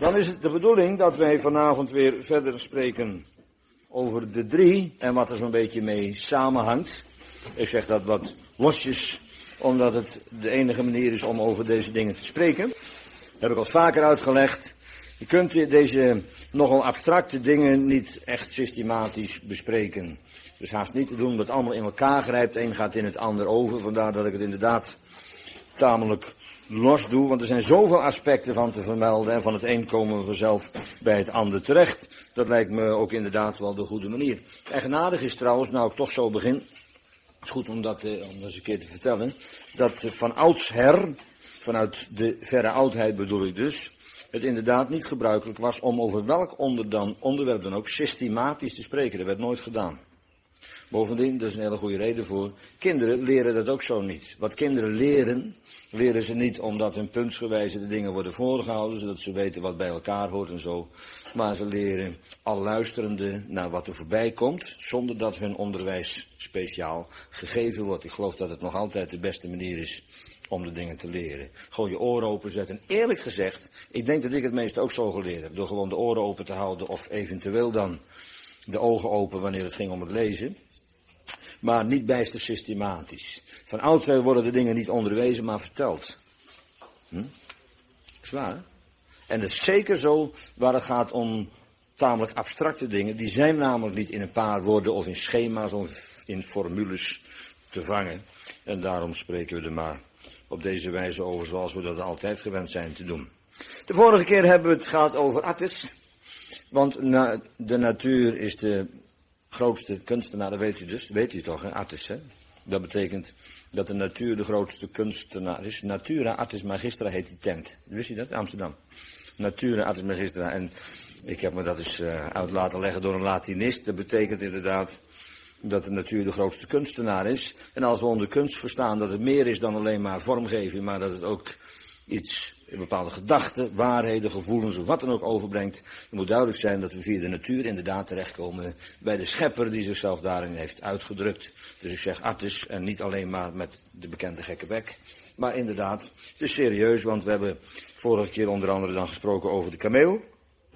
Dan is het de bedoeling dat wij vanavond weer verder spreken over de 3 en wat er zo'n beetje mee samenhangt. Ik zeg dat wat losjes, omdat het de enige manier is om over deze dingen te spreken. Dat heb ik al vaker uitgelegd. Je kunt deze nogal abstracte dingen niet echt systematisch bespreken. Dus haast niet te doen, dat het allemaal in elkaar grijpt. Eén gaat in het ander over, vandaar dat ik het inderdaad tamelijk los doe. Want er zijn zoveel aspecten van te vermelden en van het een komen we vanzelf bij het ander terecht. Dat lijkt me ook inderdaad wel de goede manier. Eigenaardig is trouwens, nou ik toch zo begin, het is goed om dat eens een keer te vertellen, dat van oudsher, vanuit de verre oudheid bedoel ik dus, het inderdaad niet gebruikelijk was om over welk onderwerp dan ook systematisch te spreken. Dat werd nooit gedaan. Bovendien, daar is een hele goede reden voor, kinderen leren dat ook zo niet. Wat kinderen leren, leren ze niet omdat hun puntsgewijze de dingen worden voorgehouden, zodat ze weten wat bij elkaar hoort en zo. Maar ze leren al luisterende naar wat er voorbij komt, zonder dat hun onderwijs speciaal gegeven wordt. Ik geloof dat het nog altijd de beste manier is om de dingen te leren. Gewoon je oren openzetten. Eerlijk gezegd, ik denk dat ik het meest ook zo geleerd heb. Door gewoon de oren open te houden of eventueel dan de ogen open wanneer het ging om het lezen. Maar niet bijster systematisch. Van oudsher worden de dingen niet onderwezen, maar verteld. Is waar, hè? En het is zeker zo waar het gaat om tamelijk abstracte dingen. Die zijn namelijk niet in een paar woorden of in schema's of in formules te vangen. En daarom spreken we er maar op deze wijze over zoals we dat altijd gewend zijn te doen. De vorige keer hebben we het gehad over Attis. Want de natuur is de grootste kunstenaar, dat weet u dus. Weet u toch, hè? Attis, hè? Dat betekent dat de natuur de grootste kunstenaar is. Natura Attis Magistra heet die tent. Wist u dat? Amsterdam. Natura Attis Magistra. En ik heb me dat eens uit laten leggen door een Latinist. Dat betekent inderdaad dat de natuur de grootste kunstenaar is. En als we onder kunst verstaan dat het meer is dan alleen maar vormgeving, maar dat het ook iets, bepaalde gedachten, waarheden, gevoelens of wat dan ook overbrengt, dan moet duidelijk zijn dat we via de natuur inderdaad terechtkomen bij de schepper die zichzelf daarin heeft uitgedrukt. Dus ik zeg Attis en niet alleen maar met de bekende gekke bek. Maar inderdaad, het is serieus, want we hebben vorige keer onder andere dan gesproken over de kameel.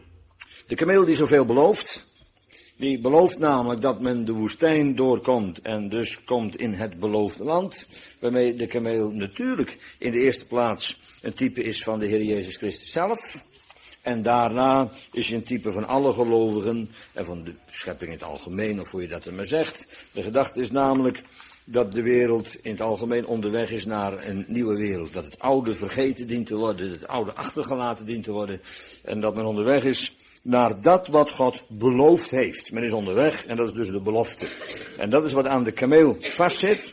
De kameel die zoveel belooft. Die belooft namelijk dat men de woestijn doorkomt en dus komt in het beloofde land. Waarmee de kameel natuurlijk in de eerste plaats een type is van de Heer Jezus Christus zelf. En daarna is hij een type van alle gelovigen en van de schepping in het algemeen, of hoe je dat er maar zegt. De gedachte is namelijk dat de wereld in het algemeen onderweg is naar een nieuwe wereld. Dat het oude vergeten dient te worden, dat het oude achtergelaten dient te worden. En dat men onderweg is naar dat wat God beloofd heeft. Men is onderweg en dat is dus de belofte. En dat is wat aan de kameel vastzit.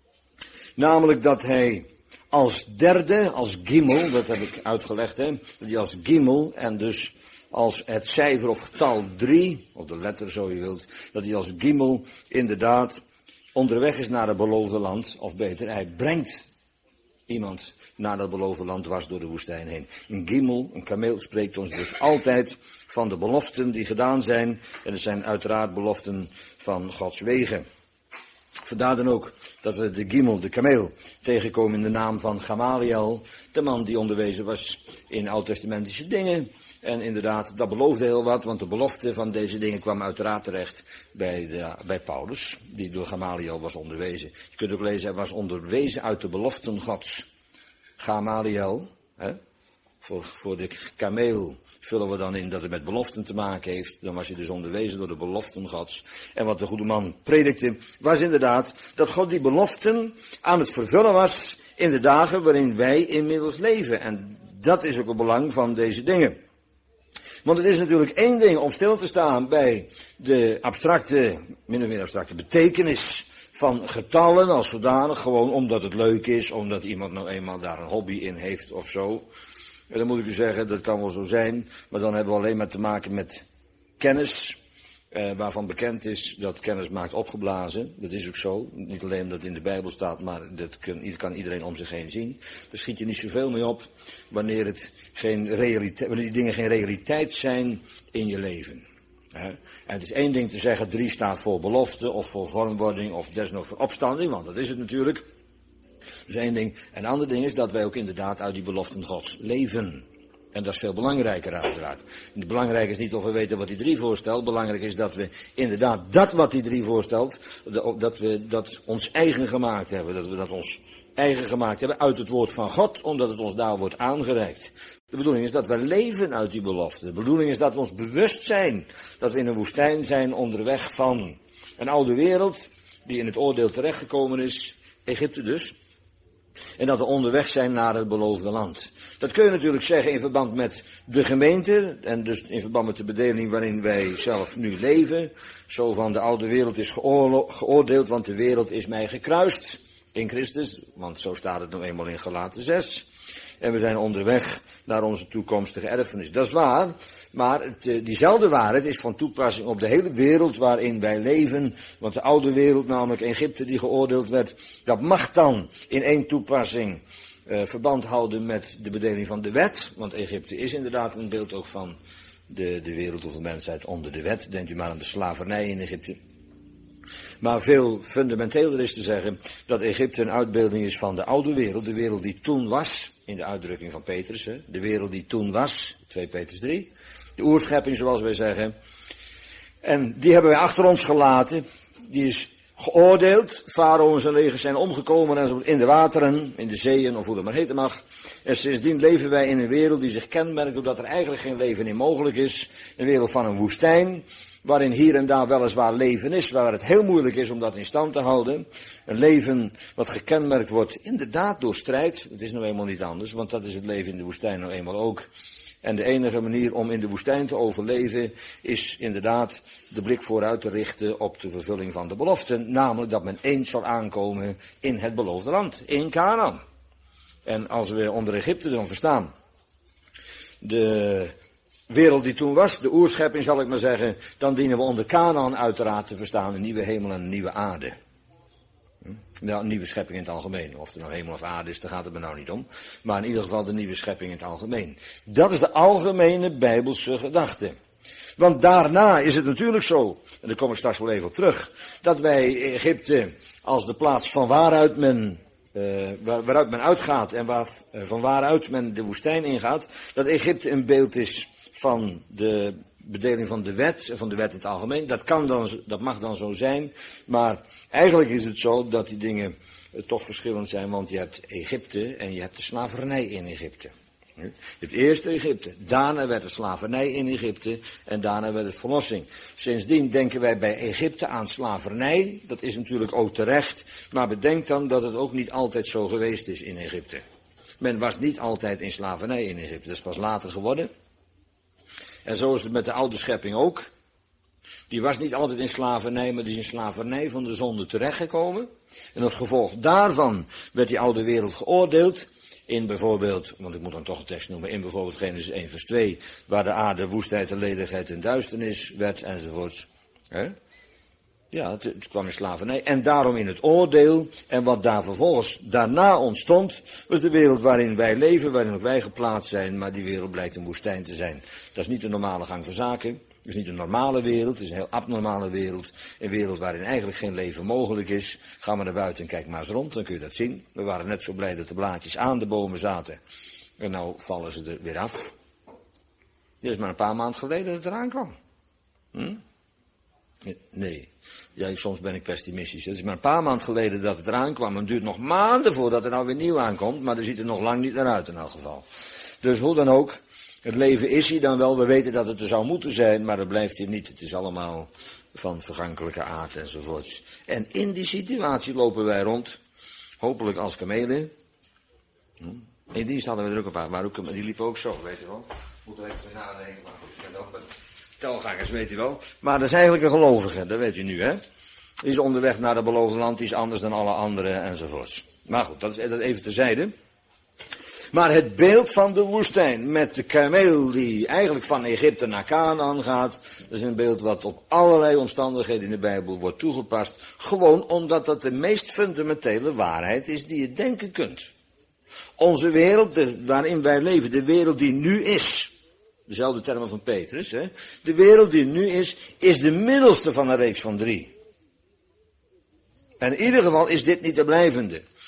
Namelijk dat hij als derde, als gimel, dat heb ik uitgelegd, hè, dat hij als gimel en dus als het cijfer of getal 3, of de letter zo je wilt, dat hij als gimel inderdaad onderweg is naar het beloofde land, of beter, hij brengt iemand naar dat beloofde land dwars door de woestijn heen. Een gimel, een kameel, spreekt ons dus altijd van de beloften die gedaan zijn. En het zijn uiteraard beloften van Gods wegen. Vandaar dan ook dat we de gimel, de kameel, tegenkomen in de naam van Gamaliel. De man die onderwezen was in oud-testamentische dingen. En inderdaad, dat beloofde heel wat, want de belofte van deze dingen kwam uiteraard terecht bij Paulus, die door Gamaliel was onderwezen. Je kunt ook lezen, hij was onderwezen uit de beloften Gods. Gamaliel, hè, voor de kameel vullen we dan in dat het met beloften te maken heeft. Dan was hij dus onderwezen door de beloften Gods. En wat de goede man predikte, was inderdaad dat God die beloften aan het vervullen was in de dagen waarin wij inmiddels leven. En dat is ook het belang van deze dingen. Want het is natuurlijk één ding om stil te staan bij de abstracte, min of meer abstracte betekenis van getallen als zodanig, gewoon omdat het leuk is, omdat iemand nou eenmaal daar een hobby in heeft of zo. En dan moet ik u zeggen, dat kan wel zo zijn, maar dan hebben we alleen maar te maken met kennis, waarvan bekend is dat kennis maakt opgeblazen. Dat is ook zo, niet alleen omdat het in de Bijbel staat, maar dat kan iedereen om zich heen zien. Daar schiet je niet zoveel mee op wanneer die dingen geen realiteit zijn in je leven. En het is één ding te zeggen, 3 staat voor belofte of voor vormwording of desnoods voor opstanding, want dat is het natuurlijk. Dat is één ding. En een ander ding is dat wij ook inderdaad uit die beloften Gods leven. En dat is veel belangrijker uiteraard. Belangrijk is niet of we weten wat die 3 voorstelt. Belangrijk is dat we inderdaad dat wat die 3 voorstelt, dat we dat ons eigen gemaakt hebben. Dat we dat ons eigen gemaakt hebben uit het woord van God, omdat het ons daar wordt aangereikt. De bedoeling is dat we leven uit die belofte. De bedoeling is dat we ons bewust zijn dat we in een woestijn zijn onderweg van een oude wereld die in het oordeel terechtgekomen is, Egypte dus. En dat we onderweg zijn naar het beloofde land. Dat kun je natuurlijk zeggen in verband met de gemeente. En dus in verband met de bedeling waarin wij zelf nu leven. Zo van de oude wereld is geoordeeld, want de wereld is mij gekruist in Christus. Want zo staat het nou eenmaal in Galaten 6. En we zijn onderweg naar onze toekomstige erfenis. Dat is waar, maar diezelfde waarheid is van toepassing op de hele wereld waarin wij leven. Want de oude wereld, namelijk Egypte die geoordeeld werd, dat mag dan in één toepassing verband houden met de bedeling van de wet. Want Egypte is inderdaad een beeld ook van de wereld of de mensheid onder de wet. Denkt u maar aan de slavernij in Egypte. Maar veel fundamenteler is te zeggen dat Egypte een uitbeelding is van de oude wereld. De wereld die toen was, in de uitdrukking van Petrus. Hè, de wereld die toen was, 2 Petrus 3. De oerschepping zoals wij zeggen. En die hebben wij achter ons gelaten. Die is geoordeeld. Farao en zijn legers zijn omgekomen in de wateren, in de zeeën of hoe dat maar heten mag. En sindsdien leven wij in een wereld die zich kenmerkt doordat er eigenlijk geen leven in mogelijk is. Een wereld van een woestijn. Waarin hier en daar weliswaar leven is, waar het heel moeilijk is om dat in stand te houden. Een leven wat gekenmerkt wordt inderdaad door strijd. Het is nou eenmaal niet anders, want dat is het leven in de woestijn nou eenmaal ook. En de enige manier om in de woestijn te overleven is inderdaad de blik vooruit te richten op de vervulling van de belofte. Namelijk dat men eens zal aankomen in het beloofde land, in Canaan. En als we onder Egypte dan verstaan, de wereld die toen was, de oerschepping zal ik maar zeggen, dan dienen we onder Canaan uiteraard te verstaan een nieuwe hemel en een nieuwe aarde. Nou, een nieuwe schepping in het algemeen. Of er nou hemel of aarde is, daar gaat het me nou niet om. Maar in ieder geval de nieuwe schepping in het algemeen. Dat is de algemene Bijbelse gedachte. Want daarna is het natuurlijk zo, en daar kom ik straks wel even op terug, dat wij Egypte als de plaats van waaruit men uitgaat en van waaruit men de woestijn ingaat, dat Egypte een beeld is van de bedeling van de wet, van de wet in het algemeen. Dat mag dan zo zijn, maar eigenlijk is het zo dat die dingen toch verschillend zijn, want je hebt Egypte en je hebt de slavernij in Egypte. Je hebt eerst Egypte, daarna werd de slavernij in Egypte en daarna werd het verlossing. Sindsdien denken wij bij Egypte aan slavernij, dat is natuurlijk ook terecht, maar bedenk dan dat het ook niet altijd zo geweest is in Egypte. Men was niet altijd in slavernij in Egypte, dat is pas later geworden. En zo is het met de oude schepping ook. Die was niet altijd in slavernij, maar die is in slavernij van de zonde terechtgekomen. En als gevolg daarvan werd die oude wereld geoordeeld. In bijvoorbeeld, want ik moet dan toch een tekst noemen, in bijvoorbeeld Genesis 1 vers 2, waar de aarde woestheid en ledigheid en duisternis werd enzovoorts. Ja, het kwam in slavernij. En daarom in het oordeel, en wat daar vervolgens daarna ontstond, was de wereld waarin wij leven, waarin ook wij geplaatst zijn, maar die wereld blijkt een woestijn te zijn. Dat is niet de normale gang van zaken. Het is niet een normale wereld, het is een heel abnormale wereld. Een wereld waarin eigenlijk geen leven mogelijk is. Ga maar naar buiten en kijk maar eens rond, dan kun je dat zien. We waren net zo blij dat de blaadjes aan de bomen zaten. En nou vallen ze er weer af. Dit is maar een paar maanden geleden dat het eraan kwam. Nee. Ja, soms ben ik pessimistisch. Het is maar een paar maanden geleden dat het eraan kwam. Het duurt nog maanden voordat er nou weer nieuw aankomt. Maar er ziet er nog lang niet naar uit in elk geval. Dus hoe dan ook. Het leven is hier dan wel, we weten dat het er zou moeten zijn, maar dat blijft hier niet. Het is allemaal van vergankelijke aard enzovoorts. En in die situatie lopen wij rond, hopelijk als kamelen. In dienst hadden we er ook een paar, maar ook, die liepen ook zo, weet je wel. Moeten we even nadenken, maar goed, ik ben ook met telgangers, weet u wel. Maar dat is eigenlijk een gelovige, dat weet u nu, hè. Die is onderweg naar het beloofde land, die is anders dan alle anderen enzovoorts. Maar goed, dat is dat even terzijde. Maar het beeld van de woestijn met de kameel die eigenlijk van Egypte naar Canaan gaat, dat is een beeld wat op allerlei omstandigheden in de Bijbel wordt toegepast. Gewoon omdat dat de meest fundamentele waarheid is die je denken kunt. Onze wereld waarin wij leven, de wereld die nu is, dezelfde termen van Petrus, hè, de wereld die nu is de middelste van een reeks van 3. En in ieder geval is dit niet de blijvende.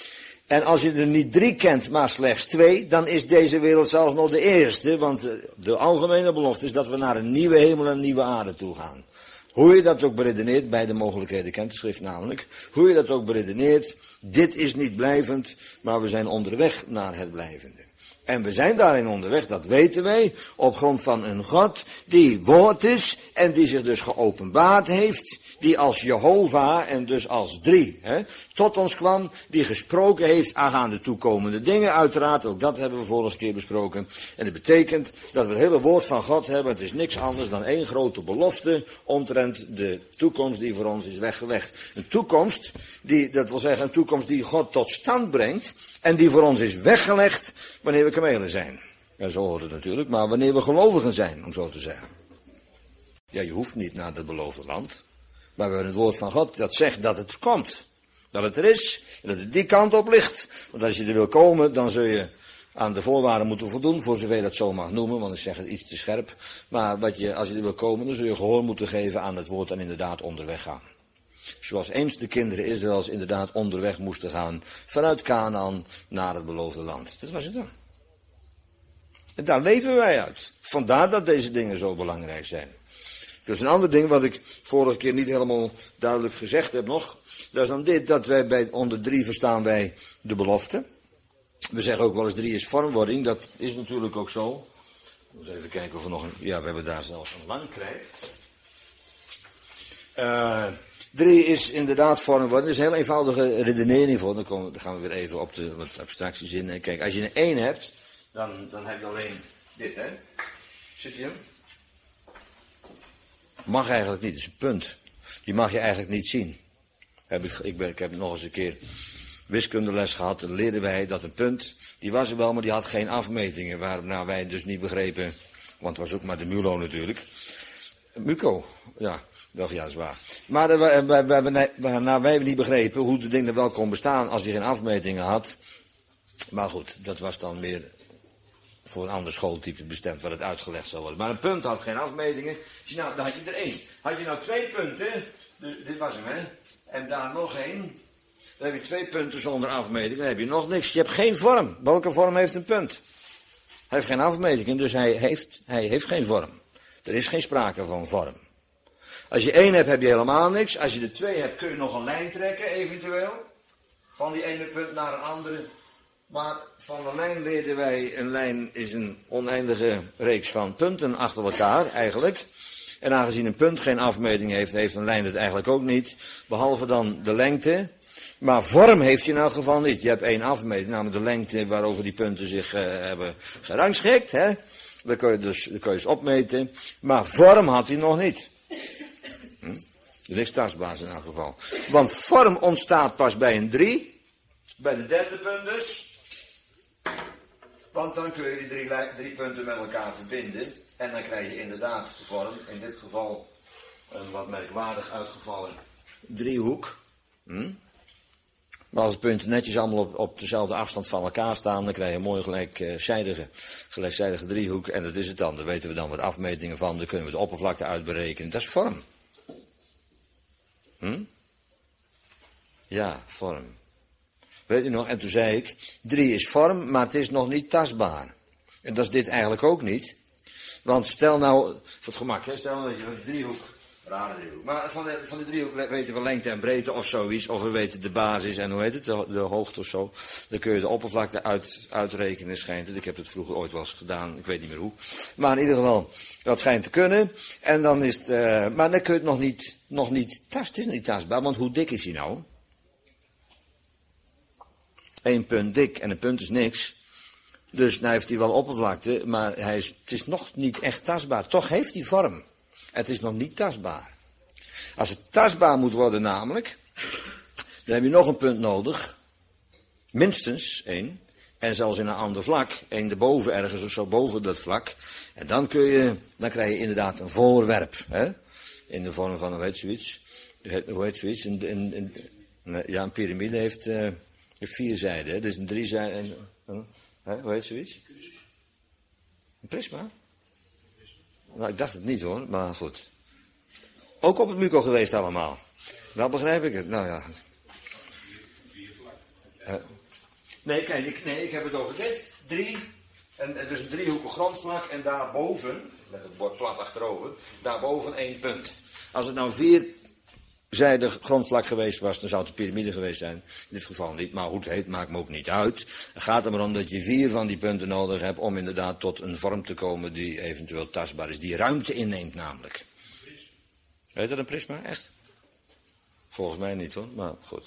En als je er niet 3 kent, maar slechts 2, dan is deze wereld zelfs nog de eerste. Want de algemene belofte is dat we naar een nieuwe hemel en een nieuwe aarde toe gaan. Hoe je dat ook beredeneert, bij de mogelijkheden kent de schrift namelijk. Hoe je dat ook beredeneert, dit is niet blijvend, maar we zijn onderweg naar het blijvende. En we zijn daarin onderweg, dat weten wij, op grond van een God die woord is en die zich dus geopenbaard heeft, die als Jehovah en dus als 3 tot ons kwam, die gesproken heeft aangaande toekomende dingen, uiteraard, ook dat hebben we vorige keer besproken. En dat betekent dat we het hele woord van God hebben, het is niks anders dan één grote belofte omtrent de toekomst die voor ons is weggelegd. Een toekomst, dat wil zeggen een toekomst die God tot stand brengt en die voor ons is weggelegd wanneer we kamelen zijn. Ja, zo hoort het natuurlijk, maar wanneer we gelovigen zijn, om zo te zeggen. Ja, je hoeft niet naar het beloofde land. Maar we hebben het woord van God dat zegt dat het komt. Dat het er is. En dat het die kant op ligt. Want als je er wil komen, dan zul je aan de voorwaarden moeten voldoen. Voor zover je dat zo mag noemen. Want ik zeg het iets te scherp. Maar als je er wil komen, dan zul je gehoor moeten geven aan het woord en inderdaad onderweg gaan. Zoals eens de kinderen Israëls inderdaad onderweg moesten gaan. Vanuit Kanaan naar het beloofde land. Dat was het dan. En daar leven wij uit. Vandaar dat deze dingen zo belangrijk zijn. Dus een ander ding wat ik vorige keer niet helemaal duidelijk gezegd heb nog. Dat is dan dit, dat wij bij onder 3 verstaan wij de belofte. We zeggen ook wel eens 3 is vormwording, dat is natuurlijk ook zo. Dus even kijken of we nog ja, we hebben daar zelfs een lang krijt. 3 is inderdaad vormwording, dat is een heel eenvoudige redenering voor. Dan gaan we weer even op de wat abstracties in. Kijk, als je een 1 hebt, dan heb je alleen dit, hè. Zit je hem? Mag eigenlijk niet, dat is een punt. Die mag je eigenlijk niet zien. Ik heb nog eens een keer wiskundeles gehad, dan leerden wij dat een punt, die was er wel, maar die had geen afmetingen, waarna wij dus niet begrepen, want het was ook maar de MULO natuurlijk. MUCO, ja, dat is waar. Maar waarna wij niet begrepen hoe de ding er wel kon bestaan als hij geen afmetingen had. Maar goed, dat was dan meer voor een ander schooltype bestemd, waar het uitgelegd zou worden. Maar een punt had geen afmetingen. Nou, dan had je er 1. Had je nou 2 punten, dit was hem, hè. En daar nog 1. Dan heb je 2 punten zonder afmeting, dan heb je nog niks. Je hebt geen vorm. Welke vorm heeft een punt? Hij heeft geen afmetingen, dus hij heeft geen vorm. Er is geen sprake van vorm. Als je 1 hebt, heb je helemaal niks. Als je er 2 hebt, kun je nog een lijn trekken, eventueel. Van die ene punt naar een andere. Maar van een lijn leerden wij, een lijn is een oneindige reeks van punten achter elkaar, eigenlijk. En aangezien een punt geen afmeting heeft, heeft een lijn het eigenlijk ook niet. Behalve dan de lengte. Maar vorm heeft hij in elk geval niet. Je hebt 1 afmeting, namelijk de lengte waarover die punten zich hebben gerangschikt. Hè? Dat kun je dus opmeten. Maar vorm had hij nog niet. Er is tastbaar in elk geval. Want vorm ontstaat pas bij een 3. Bij de derde punt dus. Want dan kun je die 3 punten met elkaar verbinden. En dan krijg je inderdaad de vorm. In dit geval een wat merkwaardig uitgevallen driehoek. Maar als de punten netjes allemaal op dezelfde afstand van elkaar staan, dan krijg je een mooi gelijkzijdige driehoek. En dat is het dan. Daar weten we dan wat afmetingen van. Dan kunnen we de oppervlakte uitberekenen. Dat is vorm. Ja, vorm. Weet u nog? En toen zei ik, 3 is vorm, maar het is nog niet tastbaar. En dat is dit eigenlijk ook niet. Want stel nou, voor het gemak, hè, stel nou dat je een driehoek, rare driehoek. Maar van de driehoek weten we lengte en breedte of zoiets. Of we weten de basis en hoe heet het, de hoogte of zo. Dan kun je de oppervlakte uitrekenen, schijnt het. Ik heb het vroeger ooit wel eens gedaan, ik weet niet meer hoe. Maar in ieder geval, dat schijnt te kunnen. En dan is het, maar dan kun je het nog niet tasten. Het is niet tastbaar, want hoe dik is hij nou? 1 punt dik en een punt is niks. Dus nou heeft hij wel oppervlakte, maar het is nog niet echt tastbaar. Toch heeft hij vorm. Het is nog niet tastbaar. Als het tastbaar moet worden namelijk, dan heb je nog een punt nodig. Minstens 1. En zelfs in een ander vlak. 1 erboven ergens of zo boven dat vlak. En dan krijg je inderdaad een voorwerp. Hè? In de vorm van, hoe heet zoiets? Een piramide heeft 4 zijden. Hè? Dus een 3 zijden. Hoe heet zoiets? Een prisma? Nou, ik dacht het niet hoor, maar goed. Ook op het MUCO geweest allemaal. Nou begrijp ik het, nou ja. Nee, kijk, ik heb het over dit. 3. En dus een driehoekig grondvlak en daarboven, met het bord plat achterover, daarboven 1 punt. Als het nou 4-zijdig grondvlak geweest was, dan zou het een piramide geweest zijn. In dit geval niet, maar hoe het heet maakt me ook niet uit. Het gaat er maar om dat je 4 van die punten nodig hebt om inderdaad tot een vorm te komen die eventueel tastbaar is. Die ruimte inneemt namelijk. Heet dat een prisma? Echt? Volgens mij niet hoor, maar goed.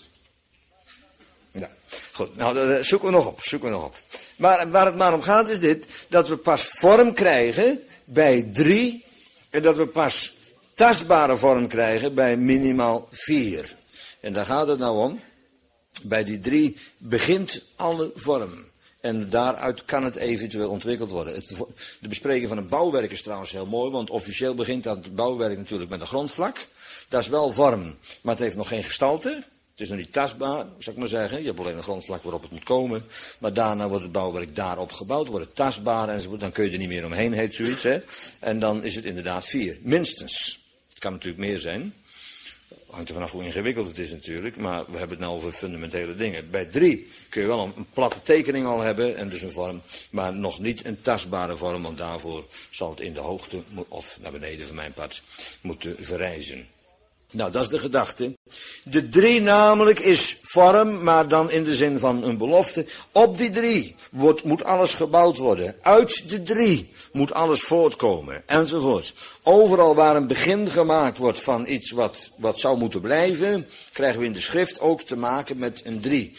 Ja, goed. Nou, dat zoeken we nog op. Maar waar het maar om gaat is dit, dat we pas vorm krijgen bij 3 en dat we pas tastbare vorm krijgen bij minimaal 4. En daar gaat het nou om. Bij die 3 begint alle vorm. En daaruit kan het eventueel ontwikkeld worden. De bespreking van een bouwwerk is trouwens heel mooi, want officieel begint dat bouwwerk natuurlijk met een grondvlak. Dat is wel vorm, maar het heeft nog geen gestalte. Het is nog niet tastbaar, zou ik maar zeggen. Je hebt alleen een grondvlak waarop het moet komen. Maar daarna wordt het bouwwerk daarop gebouwd, wordt het tastbaar enzovoort. Dan kun je er niet meer omheen, heet zoiets. Hè? En dan is het inderdaad 4, minstens. Het kan natuurlijk meer zijn. Hangt er vanaf hoe ingewikkeld het is natuurlijk, maar we hebben het nou over fundamentele dingen. Bij 3 kun je wel een platte tekening al hebben, en dus een vorm, maar nog niet een tastbare vorm, want daarvoor zal het in de hoogte, of naar beneden van mijn part, moeten verrijzen. Nou, dat is de gedachte. De 3 namelijk is vorm, maar dan in de zin van een belofte. Op die 3 moet alles gebouwd worden. Uit de 3 moet alles voortkomen, enzovoort. Overal waar een begin gemaakt wordt van iets wat zou moeten blijven, krijgen we in de schrift ook te maken met een 3.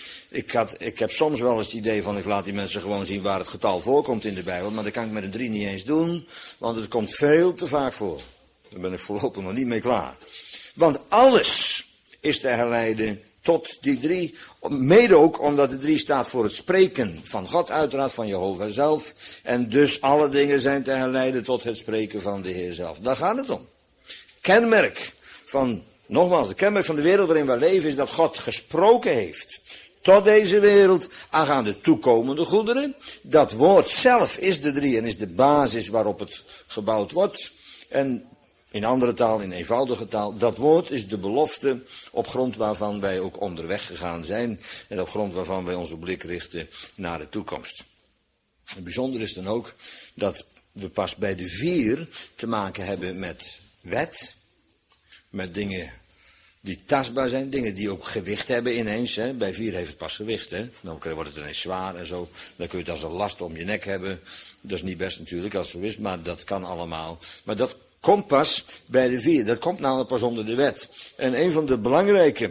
Ik heb soms wel eens het idee van, ik laat die mensen gewoon zien waar het getal voorkomt in de Bijbel, maar dat kan ik met een 3 niet eens doen, want het komt veel te vaak voor. Daar ben ik voorlopig nog niet mee klaar. Want alles is te herleiden tot die 3. Mede ook omdat de 3 staat voor het spreken van God, uiteraard van Jehovah zelf. En dus alle dingen zijn te herleiden tot het spreken van de Heer zelf. Daar gaat het om. Kenmerk van, nogmaals, de kenmerk van de wereld waarin wij leven is dat God gesproken heeft tot deze wereld aangaande toekomende goederen. Dat woord zelf is de 3 en is de basis waarop het gebouwd wordt. En in andere taal, in eenvoudige taal, dat woord is de belofte op grond waarvan wij ook onderweg gegaan zijn en op grond waarvan wij onze blik richten naar de toekomst. En bijzonder is dan ook dat we pas bij de 4 te maken hebben met wet, met dingen die tastbaar zijn, dingen die ook gewicht hebben ineens. Hè. Bij 4 heeft het pas gewicht, hè. Dan wordt het ineens zwaar en zo. Dan kun je het als een last om je nek hebben. Dat is niet best natuurlijk als het zo is, maar dat kan allemaal. Maar dat komt pas bij de 4. Dat komt namelijk pas onder de wet. En een van de belangrijke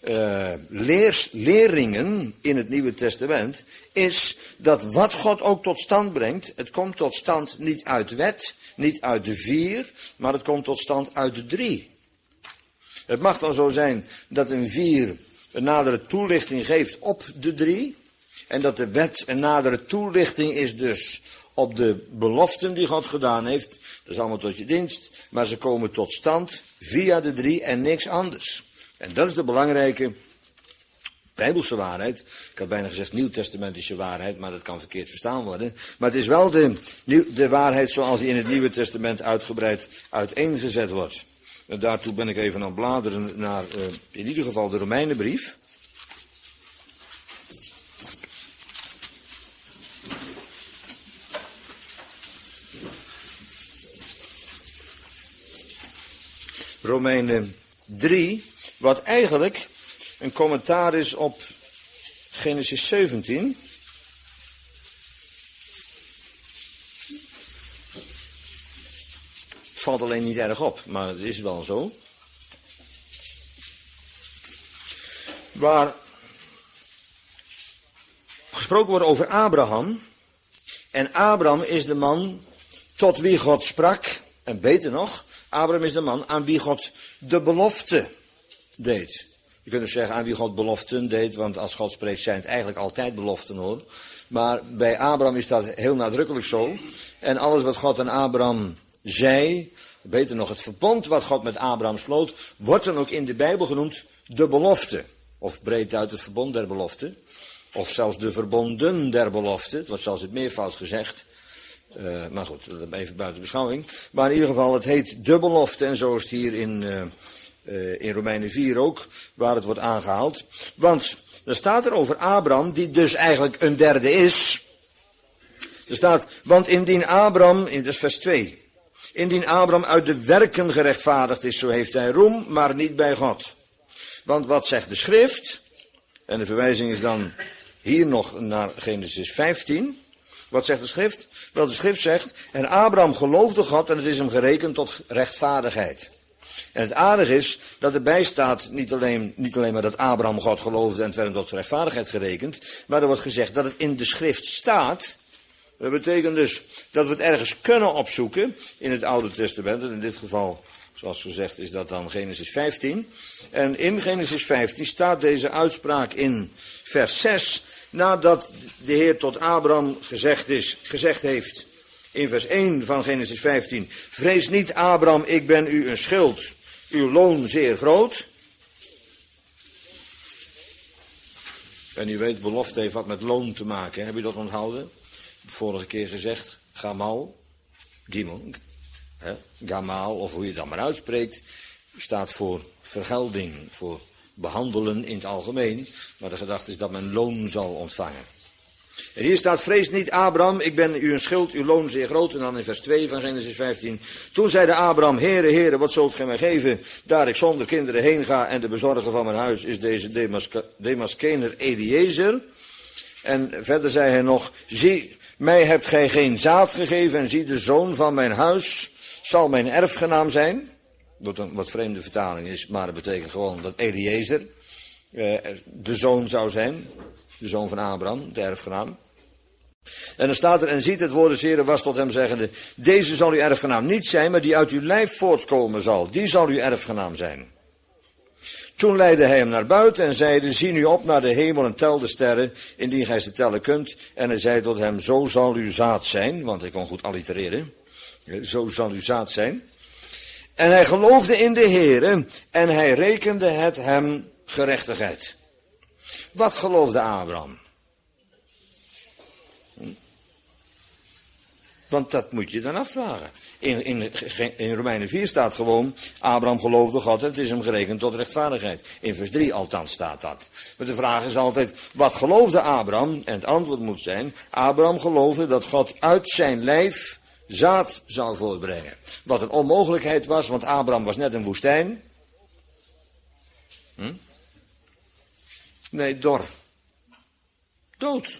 leringen in het Nieuwe Testament is dat wat God ook tot stand brengt, het komt tot stand niet uit wet, niet uit de 4, maar het komt tot stand uit de 3. Het mag dan zo zijn dat een 4 een nadere toelichting geeft op de 3 en dat de wet een nadere toelichting is dus op de beloften die God gedaan heeft. Dat is allemaal tot je dienst, maar ze komen tot stand via de 3 en niks anders. En dat is de belangrijke Bijbelse waarheid. Ik had bijna gezegd nieuwtestamentische waarheid, maar dat kan verkeerd verstaan worden. Maar het is wel de waarheid zoals die in het Nieuwe Testament uitgebreid uiteengezet wordt. En daartoe ben ik even aan het bladeren naar in ieder geval de Romeinenbrief. Romeinen 3, wat eigenlijk een commentaar is op Genesis 17. Het valt alleen niet erg op, maar het is wel zo. Waar gesproken wordt over Abraham. En Abraham is de man tot wie God sprak. En beter nog, Abraham is de man aan wie God de belofte deed. Je kunt ook zeggen aan wie God beloften deed, want als God spreekt zijn het eigenlijk altijd beloften hoor. Maar bij Abraham is dat heel nadrukkelijk zo. En alles wat God aan Abraham zei, beter nog het verbond wat God met Abraham sloot, wordt dan ook in de Bijbel genoemd de belofte. Of breed uit het verbond der belofte. Of zelfs de verbonden der belofte. Het wordt zelfs het meervoud gezegd. Maar goed, dat even buiten beschouwing. Maar in ieder geval, het heet de belofte. En zo is het hier in Romeinen 4 ook, waar het wordt aangehaald. Want er staat er over Abraham, die dus eigenlijk een derde is. Er staat, want indien Abraham, dat is vers 2. Indien Abraham uit de werken gerechtvaardigd is, zo heeft hij roem, maar niet bij God. Want wat zegt de schrift? En de verwijzing is dan hier nog naar Genesis 15. Wat zegt de schrift? Wel, de schrift zegt, en Abraham geloofde God en het is hem gerekend tot rechtvaardigheid. En het aardige is dat erbij staat niet alleen maar dat Abraham God geloofde en het werd hem tot rechtvaardigheid gerekend, maar er wordt gezegd dat het in de schrift staat. Dat betekent dus dat we het ergens kunnen opzoeken in het Oude Testament. En in dit geval, zoals gezegd, is dat dan Genesis 15. En in Genesis 15 staat deze uitspraak in vers 6, nadat de Heer tot Abraham gezegd heeft, in vers 1 van Genesis 15, vrees niet Abraham, ik ben u een schild, uw loon zeer groot. En u weet, belofte heeft wat met loon te maken, heb je dat onthouden? Vorige keer gezegd, Gamal, Gamal, of hoe je het dan maar uitspreekt, staat voor vergelding, voor behandelen in het algemeen, maar de gedachte is dat men loon zal ontvangen. En hier staat, vrees niet Abraham, ik ben u een schild, uw loon zeer groot. En dan in vers 2 van Genesis 15. Toen zeide Abraham, Heere, wat zult gij mij geven, daar ik zonder kinderen heen ga en de bezorger van mijn huis is deze Damaskener Eliezer. En verder zei hij nog, zie, mij hebt gij geen zaad gegeven en zie, de zoon van mijn huis zal mijn erfgenaam zijn. Wat een wat vreemde vertaling is, maar het betekent gewoon dat Eliezer de zoon zou zijn. De zoon van Abraham, de erfgenaam. En dan staat er, en ziet het woord des Heren was tot hem zeggende, deze zal uw erfgenaam niet zijn, maar die uit uw lijf voortkomen zal. Die zal uw erfgenaam zijn. Toen leidde hij hem naar buiten en zeide, zie nu op naar de hemel en tel de sterren, indien gij ze tellen kunt. En hij zei tot hem, zo zal uw zaad zijn, want hij kon goed allitereren. Zo zal uw zaad zijn. En hij geloofde in de Heere en hij rekende het hem gerechtigheid. Wat geloofde Abraham? Want dat moet je dan afvragen. In Romeinen 4 staat gewoon, Abraham geloofde God en het is hem gerekend tot rechtvaardigheid. In vers 3 althans staat dat. Maar de vraag is altijd, wat geloofde Abraham? En het antwoord moet zijn, Abraham geloofde dat God uit zijn lijf zaad zou voortbrengen. Wat een onmogelijkheid was, want Abraham was net een woestijn. Nee, dor. Dood.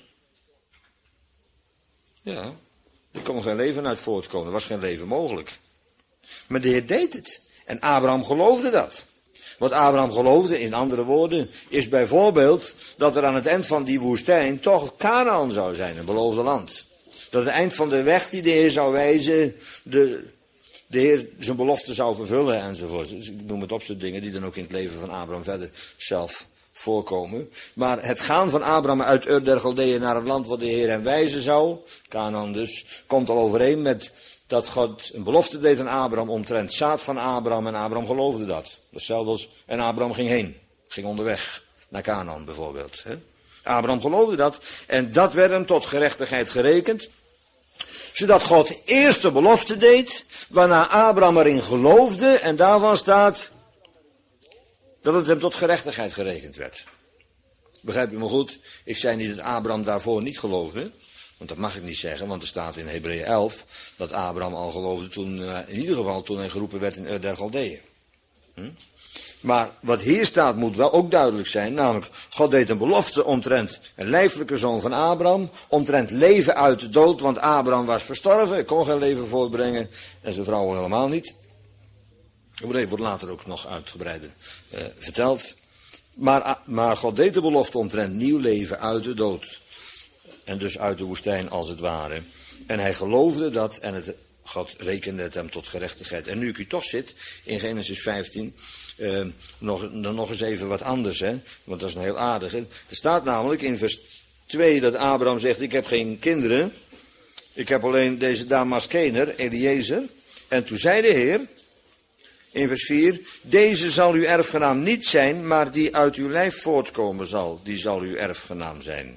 Ja, er kon geen leven uit voortkomen. Er was geen leven mogelijk. Maar de Heer deed het. En Abraham geloofde dat. Wat Abraham geloofde, in andere woorden, is bijvoorbeeld dat er aan het eind van die woestijn toch Kanaan zou zijn, een beloofde land. Dat aan het eind van de weg die de Heer zou wijzen, de Heer zijn belofte zou vervullen enzovoort. Dus ik noem het op soort dingen die dan ook in het leven van Abraham verder zelf voorkomen. Maar het gaan van Abraham uit Ur der Galdeeën naar het land wat de Heer hem wijzen zou, Kanaan dus, komt al overeen met dat God een belofte deed aan Abraham omtrent zaad van Abraham en Abraham geloofde dat. Hetzelfde als, en Abraham ging heen, ging onderweg naar Kanaan bijvoorbeeld. Hè? Abraham geloofde dat en dat werd hem tot gerechtigheid gerekend, zodat God eerst de belofte deed, waarna Abraham erin geloofde en daarvan staat dat het hem tot gerechtigheid gerekend werd. Begrijp je me goed? Ik zei niet dat Abraham daarvoor niet geloofde. Want dat mag ik niet zeggen, want er staat in Hebreeën 11 dat Abraham al geloofde toen, in ieder geval toen hij geroepen werd in Ur der Galdeeën. Maar wat hier staat moet wel ook duidelijk zijn, namelijk God deed een belofte omtrent een lijfelijke zoon van Abraham, omtrent leven uit de dood, want Abraham was verstorven, hij kon geen leven voortbrengen en zijn vrouw helemaal niet. Dat wordt later ook nog uitgebreider verteld. Maar God deed de belofte omtrent nieuw leven uit de dood. En dus uit de woestijn als het ware. En hij geloofde dat en God rekende het hem tot gerechtigheid. En nu ik u toch zit, in Genesis 15, nog eens even wat anders, hè? Want dat is een heel aardige. Er staat namelijk in vers 2 dat Abraham zegt, ik heb geen kinderen. Ik heb alleen deze Damaskener, Eliezer. En toen zei de Heer, in vers 4, deze zal uw erfgenaam niet zijn, maar die uit uw lijf voortkomen zal, die zal uw erfgenaam zijn.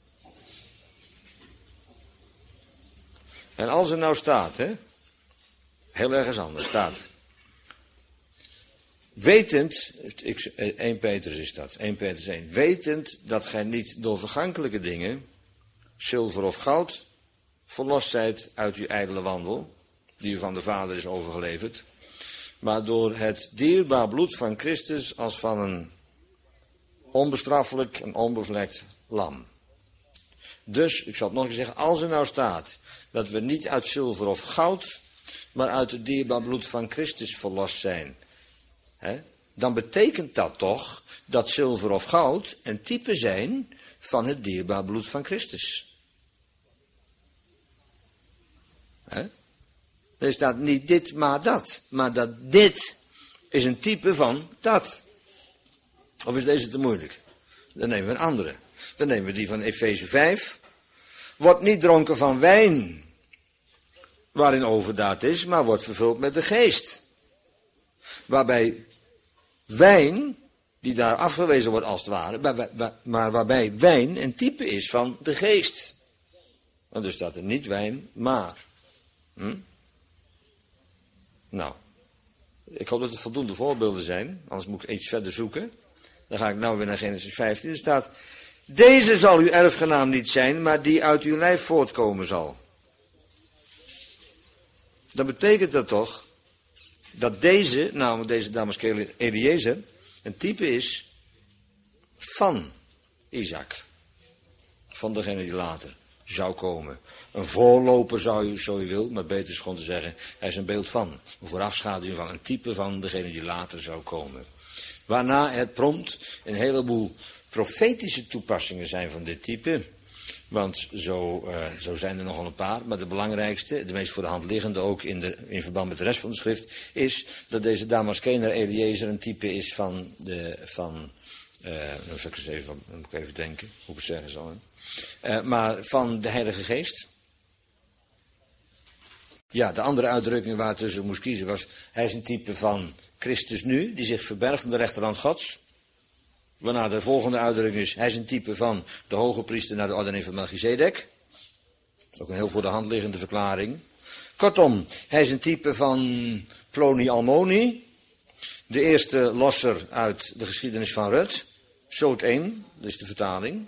En als er nou staat, hè, heel ergens anders staat, Wetend, 1 Petrus is dat, 1 Petrus 1. Wetend dat gij niet door vergankelijke dingen, zilver of goud, verlost zijt uit uw ijdele wandel, die u van de Vader is overgeleverd, maar door het dierbaar bloed van Christus als van een onbestraffelijk en onbevlekt lam. Dus, ik zal het nog eens zeggen, als er nou staat dat we niet uit zilver of goud, maar uit het dierbaar bloed van Christus verlost zijn, dan betekent dat toch dat zilver of goud een type zijn van het dierbaar bloed van Christus. Er staat niet dit, maar dat. Maar dat dit is een type van dat. Of is deze te moeilijk? Dan nemen we een andere. Dan nemen we die van Efeze 5. Wordt niet dronken van wijn, waarin overdaad is, maar wordt vervuld met de geest. Waarbij wijn, die daar afgewezen wordt als het ware, maar waarbij wijn een type is van de geest. Want dus staat er niet wijn, maar. Nou, ik hoop dat het voldoende voorbeelden zijn, anders moet ik iets verder zoeken. Dan ga ik nou weer naar Genesis 15. Er staat, deze zal uw erfgenaam niet zijn, maar die uit uw lijf voortkomen zal. Dan betekent dat toch dat deze, namelijk deze Damaskele Eliezer, een type is van Isaac. Van degene die later zou komen. Een voorloper zou je, zo je wil, maar beter is gewoon te zeggen, hij is een beeld van. Een voorafschaduwing van, een type van degene die later zou komen. Waarna het prompt een heleboel profetische toepassingen zijn van dit type. Want zo zijn er nogal een paar, maar de belangrijkste, de meest voor de hand liggende ook in verband met de rest van de schrift, is dat deze Damaskener Eliezer een type is dan zal ik eens even, moet ik even denken, hoe ik het zeggen zal. Maar van de Heilige Geest. Ja, de andere uitdrukking waar tussen moest kiezen was, hij is een type van Christus nu, die zich verbergt aan de rechterhand Gods. Waarna de volgende uitdrukking is, hij is een type van de hoge priester naar de ordening van Melchizedek. Ook een heel voor de hand liggende verklaring. Kortom, hij is een type van Ploni Almoni. De eerste losser uit de geschiedenis van Rut. Soort 1, dat is de vertaling.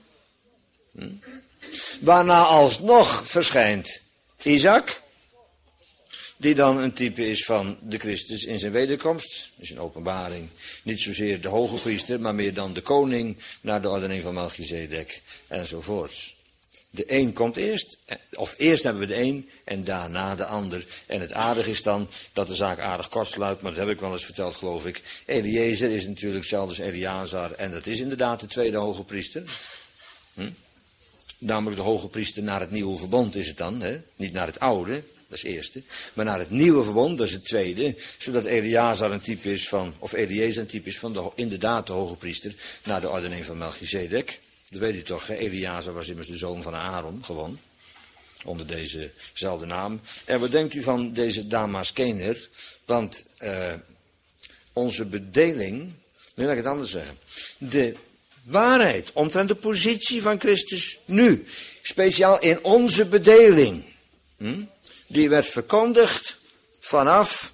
Waarna alsnog verschijnt Isaac. Die dan een type is van de Christus in zijn wederkomst. Dat is een openbaring. Niet zozeer de hoge priester, maar meer dan de koning naar de ordening van Melchizedek enzovoorts. De een komt eerst, of eerst hebben we de een en daarna de ander. En het aardige is dan dat de zaak aardig kort sluit, maar dat heb ik wel eens verteld geloof ik. Eliezer is natuurlijk hetzelfde als Eleazar en dat is inderdaad de tweede hoge priester. Namelijk de hoge priester naar het nieuwe verbond is het dan, niet naar het oude. Dat is het eerste. Maar naar het nieuwe verbond, dat is het tweede. Zodat Eleazar een type is van, of Eliezer een type is van inderdaad de hoge priester. Naar de ordening van Melchizedek. Dat weet u toch, hè? Eleazar was immers de zoon van Aaron, gewoon. Onder dezezelfde naam. En wat denkt u van deze Damaskener? Want onze bedeling, wil ik het anders zeggen. De waarheid omtrent de positie van Christus nu. Speciaal in onze bedeling. Die werd verkondigd vanaf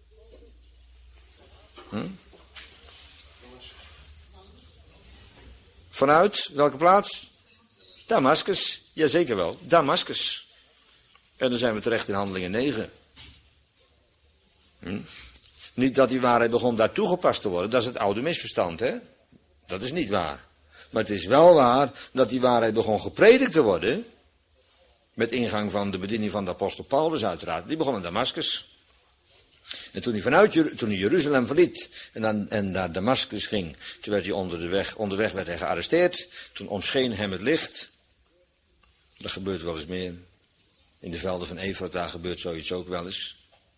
vanuit welke plaats? Damascus, jazeker wel, Damascus. En dan zijn we terecht in Handelingen 9. Niet dat die waarheid begon daar toegepast te worden, dat is het oude misverstand, hè? Dat is niet waar. Maar het is wel waar dat die waarheid begon gepredikt te worden. Met ingang van de bediening van de apostel Paulus uiteraard. Die begon in Damascus. En toen hij Jeruzalem verliet en naar Damascus ging. Toen werd hij onderweg werd hij gearresteerd. Toen ontscheen hem het licht. Dat gebeurt wel eens meer. In de velden van Efrata gebeurt zoiets ook wel eens.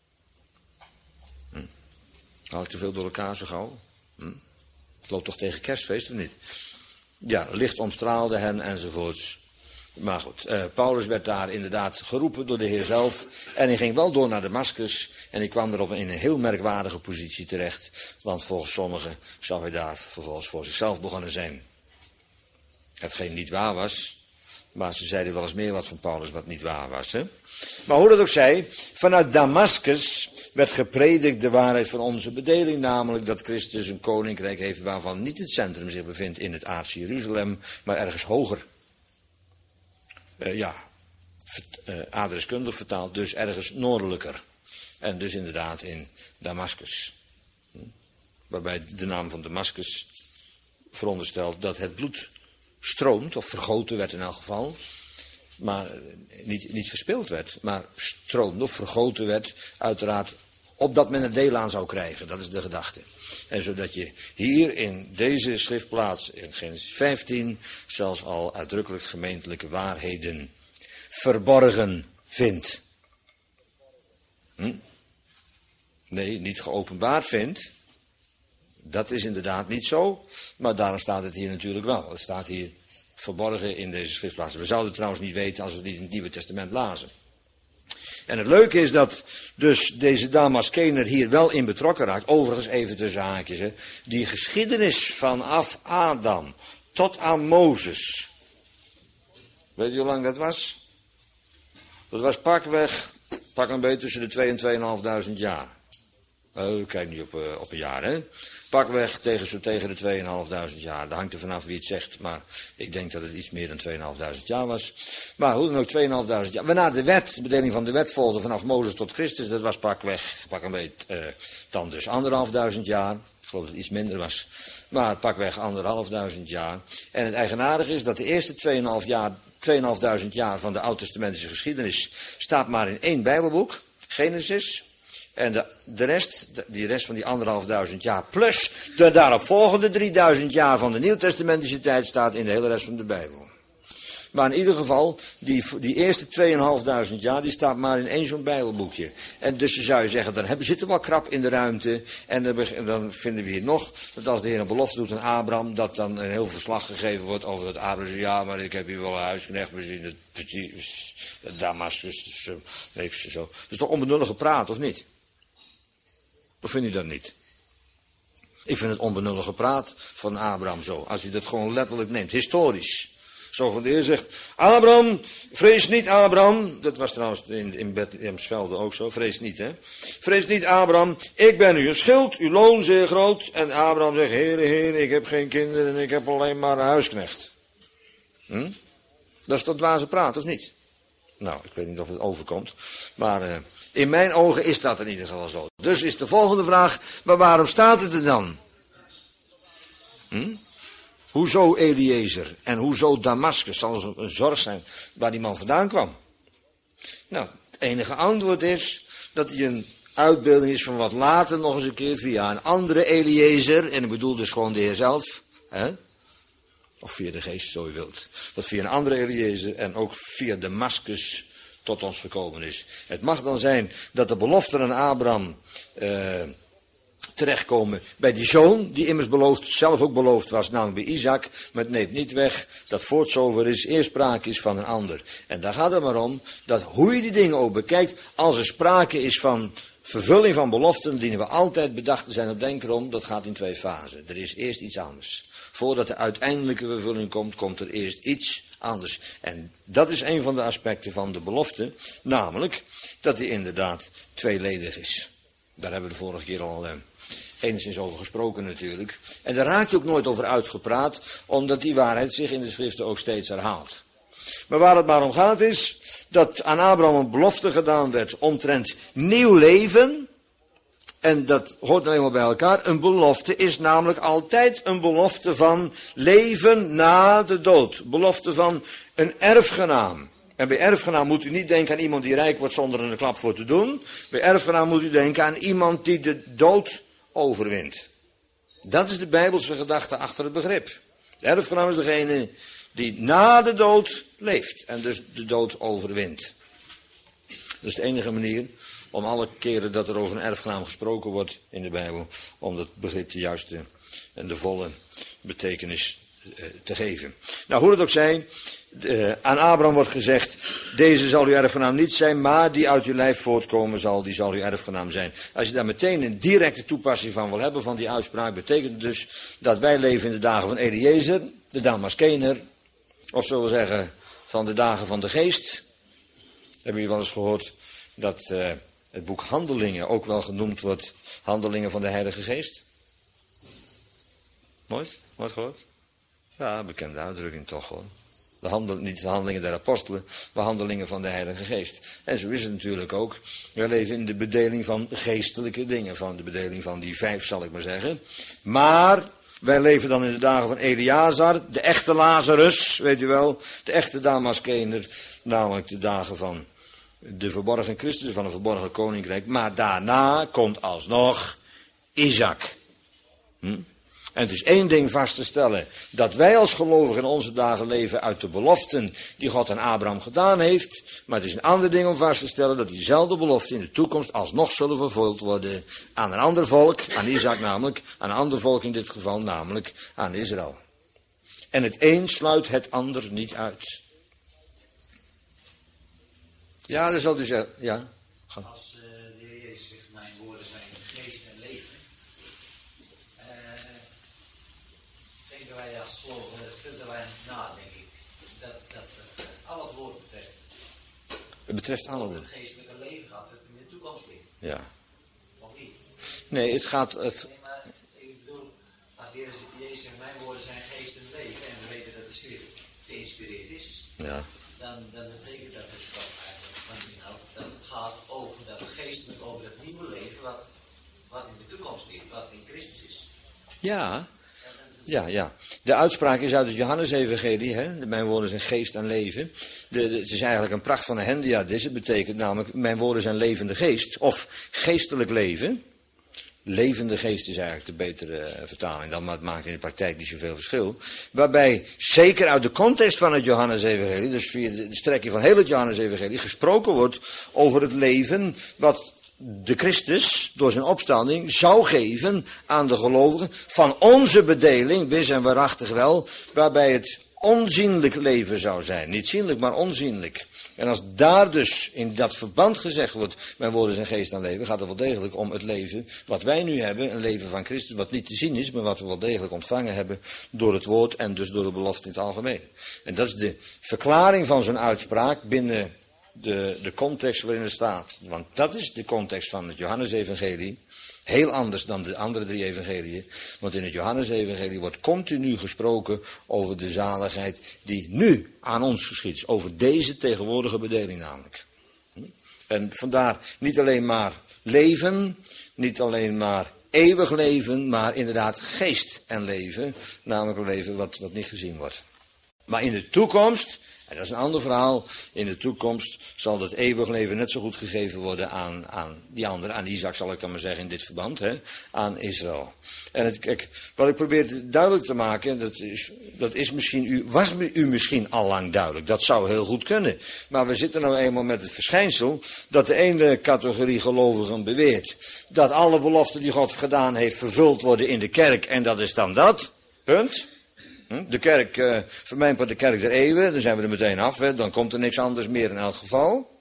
Haal ik te veel door elkaar zo gauw? Het loopt toch tegen kerstfeest of niet? Ja, licht omstraalde hen enzovoorts. Maar goed, Paulus werd daar inderdaad geroepen door de Heer zelf. En hij ging wel door naar Damascus. En hij kwam erop in een heel merkwaardige positie terecht. Want volgens sommigen zou hij daar vervolgens voor zichzelf begonnen zijn. Hetgeen niet waar was. Maar ze zeiden wel eens meer wat van Paulus wat niet waar was. Hè? Maar hoe dat ook zij, vanuit Damascus werd gepredikt de waarheid van onze bedeling, namelijk dat Christus een koninkrijk heeft waarvan niet het centrum zich bevindt in het aardse Jeruzalem, maar ergens hoger. Aardrijkskundig vertaald, dus ergens noordelijker. En dus inderdaad in Damascus. Waarbij de naam van Damascus veronderstelt dat het bloed stroomt, of vergoten werd in elk geval. Maar niet verspild werd, maar stroomde of vergoten werd, uiteraard, opdat men er deel aan zou krijgen. Dat is de gedachte. En zodat je hier in deze schriftplaats, in Genesis 15, zelfs al uitdrukkelijk gemeentelijke waarheden verborgen vindt. Nee, niet geopenbaard vindt. Dat is inderdaad niet zo, maar daarom staat het hier natuurlijk wel. Het staat hier verborgen in deze schriftplaatsen. We zouden het trouwens niet weten als we het niet in het Nieuwe Testament lazen. En het leuke is dat dus deze Damaskener hier wel in betrokken raakt. Overigens even tussen haakjes. Hè. Die geschiedenis vanaf Adam tot aan Mozes. Weet je hoe lang dat was? Dat was pak een beetje tussen de 2 en 2.500 jaar. Kijk niet op een jaar, hè. Pakweg tegen de 2.500 jaar. Dat hangt er vanaf wie het zegt, maar ik denk dat het iets meer dan 2.500 jaar was. Maar hoe dan ook, 2.500 jaar. Waarna de bedeling van de wet volgde vanaf Mozes tot Christus, dat was pak een beetje, dan dus 1.500 jaar. Ik geloof dat het iets minder was. Maar pakweg 1.500 jaar. En het eigenaardige is dat de eerste 2.500 jaar van de Oud-testamentische geschiedenis staat maar in 1 Bijbelboek, Genesis. En de rest van die 1.500 jaar, plus de daaropvolgende 3.000 jaar van de Nieuwtestamentische tijd, staat in de hele rest van de Bijbel. Maar in ieder geval, die eerste 2.500 jaar, die staat maar in 1 zo'n Bijbelboekje. En dus zou je zeggen, dan zitten we wel krap in de ruimte. En dan vinden we hier nog, dat als de Heer een belofte doet aan Abraham, dat dan een heel verslag gegeven wordt over dat Abraham zegt, ja, maar ik heb hier wel een huisknecht, we zien het Damascus, zo. Dat is toch onbenullige praat, of niet? Of vind je dat niet? Ik vind het onbenullige praat van Abraham zo. Als je dat gewoon letterlijk neemt. Historisch. Zo van de Heer zegt. Abraham, vrees niet Abraham. Dat was trouwens in Bethlehemsvelde ook zo. Vrees niet, hè. Vrees niet Abraham. Ik ben u een schild. Uw loon zeer groot. En Abraham zegt. Heer, ik heb geen kinderen. En ik heb alleen maar een huisknecht. Dat is toch dwaze praat, of niet? Nou, ik weet niet of het overkomt. Maar in mijn ogen is dat in ieder geval zo. Dus is de volgende vraag, maar waarom staat het er dan? Hoezo Eliezer en hoezo Damascus? Zal een zorg zijn waar die man vandaan kwam. Nou, het enige antwoord is dat hij een uitbeelding is van wat later nog eens een keer via een andere Eliezer, en ik bedoel dus gewoon de Heer zelf, hè? Of via de geest, zo je wilt. Dat via een andere Eliezer en ook via Damascus tot ons gekomen is. Het mag dan zijn dat de beloften aan Abraham terechtkomen bij die zoon, die immers zelf ook beloofd was, namelijk bij Isaac, maar het neemt niet weg dat voor het zover is, eerst sprake is van een ander. En daar gaat het maar om, dat hoe je die dingen ook bekijkt, als er sprake is van vervulling van beloften, dienen we altijd bedacht te zijn op denken om, dat gaat in 2 fasen. Er is eerst iets anders. Voordat de uiteindelijke vervulling komt, komt er eerst iets anders. En dat is een van de aspecten van de belofte, namelijk dat die inderdaad tweeledig is. Daar hebben we de vorige keer al enigszins over gesproken natuurlijk. En daar raak je ook nooit over uitgepraat, omdat die waarheid zich in de schriften ook steeds herhaalt. Maar waar het maar om gaat is, dat aan Abraham een belofte gedaan werd omtrent nieuw leven. En dat hoort nou eenmaal bij elkaar. Een belofte is namelijk altijd een belofte van leven na de dood. Belofte van een erfgenaam. En bij erfgenaam moet u niet denken aan iemand die rijk wordt zonder er een klap voor te doen. Bij erfgenaam moet u denken aan iemand die de dood overwint. Dat is de Bijbelse gedachte achter het begrip. De erfgenaam is degene die na de dood leeft en dus de dood overwint. Dat is de enige manier om alle keren dat er over een erfgenaam gesproken wordt in de Bijbel, om dat begrip de juiste en de volle betekenis te geven. Nou, hoe het ook zij, aan Abraham wordt gezegd, deze zal uw erfgenaam niet zijn, maar die uit uw lijf voortkomen zal, die zal uw erfgenaam zijn. Als je daar meteen een directe toepassing van wil hebben, van die uitspraak, betekent het dus dat wij leven in de dagen van Eliezer, de Damaskener, of zullen we zeggen, van de dagen van de geest. Hebben jullie wel eens gehoord dat het boek Handelingen ook wel genoemd wordt Handelingen van de Heilige Geest? Nooit gehoord? Ja, bekende uitdrukking toch hoor. Niet de handelingen der apostelen, maar handelingen van de Heilige Geest. En zo is het natuurlijk ook. We leven in de bedeling van geestelijke dingen. Van de bedeling van die 5 zal ik maar zeggen. Maar wij leven dan in de dagen van Eleazar, de echte Lazarus, weet u wel. De echte Damaskener, namelijk de dagen van de verborgen Christus, van een verborgen koninkrijk. Maar daarna komt alsnog Isaac. En het is één ding vast te stellen, dat wij als gelovigen in onze dagen leven uit de beloften die God aan Abraham gedaan heeft. Maar het is een ander ding om vast te stellen dat diezelfde beloften in de toekomst alsnog zullen vervuld worden aan een ander volk, aan Isaac namelijk, aan een ander volk in dit geval namelijk aan Israël. En het een sluit het ander niet uit. Ja, dat zal dus zeggen, ja. Als de Heer Jezus zegt, mijn woorden zijn geest en leven. Denken wij als gelovigen, kunnen wij na, denk ik. Dat al het woord betreft. Het betreft alle woorden. Het geestelijke leven gaat het in de toekomst ligt. Ja. Of niet? Nee, het gaat... Nee, maar ik bedoel, als de Heer Jezus zegt, mijn woorden zijn geest en leven. En we weten dat de schrift geïnspireerd is. Ja. Dan betekent dat dus dat eigenlijk van inhoud dat het gaat over dat geestelijk, over dat nieuwe leven wat in de toekomst ligt, wat in Christus is. Ja. Ja. De uitspraak is uit het Johannesevangelie, hè? Mijn woorden zijn geest en leven. Het is eigenlijk een pracht van een hendiadis. Het betekent namelijk, mijn woorden zijn levende geest, of geestelijk leven. Levende geest is eigenlijk de betere vertaling dan, maar het maakt in de praktijk niet zoveel verschil. Waarbij, zeker uit de context van het Johannesevangelie, dus via de strekking van heel het Johannesevangelie, gesproken wordt over het leven wat de Christus door zijn opstanding zou geven aan de gelovigen van onze bedeling, wis en waarachtig wel, waarbij het onzienlijk leven zou zijn. Niet zienlijk, maar onzienlijk. En als daar dus in dat verband gezegd wordt, mijn woorden zijn geest en leven, gaat het wel degelijk om het leven wat wij nu hebben, een leven van Christus, wat niet te zien is, maar wat we wel degelijk ontvangen hebben door het woord en dus door de belofte in het algemeen. En dat is de verklaring van zo'n uitspraak binnen de context waarin het staat. Want dat is de context van het Johannesevangelie. Heel anders dan de andere 3 evangeliën. Want in het Johannesevangelie wordt continu gesproken over de zaligheid die nu aan ons geschiet. Over deze tegenwoordige bedeling namelijk. En vandaar niet alleen maar leven, niet alleen maar eeuwig leven, maar inderdaad geest en leven. Namelijk een leven wat niet gezien wordt. Maar in de toekomst, en dat is een ander verhaal, in de toekomst zal dat eeuwig leven net zo goed gegeven worden aan die andere, aan Isaac zal ik dan maar zeggen in dit verband, aan Israël. En kijk, wat ik probeer duidelijk te maken, dat is misschien was u misschien al lang duidelijk, dat zou heel goed kunnen. Maar we zitten nou eenmaal met het verschijnsel dat de ene categorie gelovigen beweert dat alle beloften die God gedaan heeft vervuld worden in de kerk en dat is dan dat, punt. De kerk, voor mijn part de kerk der eeuwen, dan zijn we er meteen af, dan komt er niks anders meer in elk geval.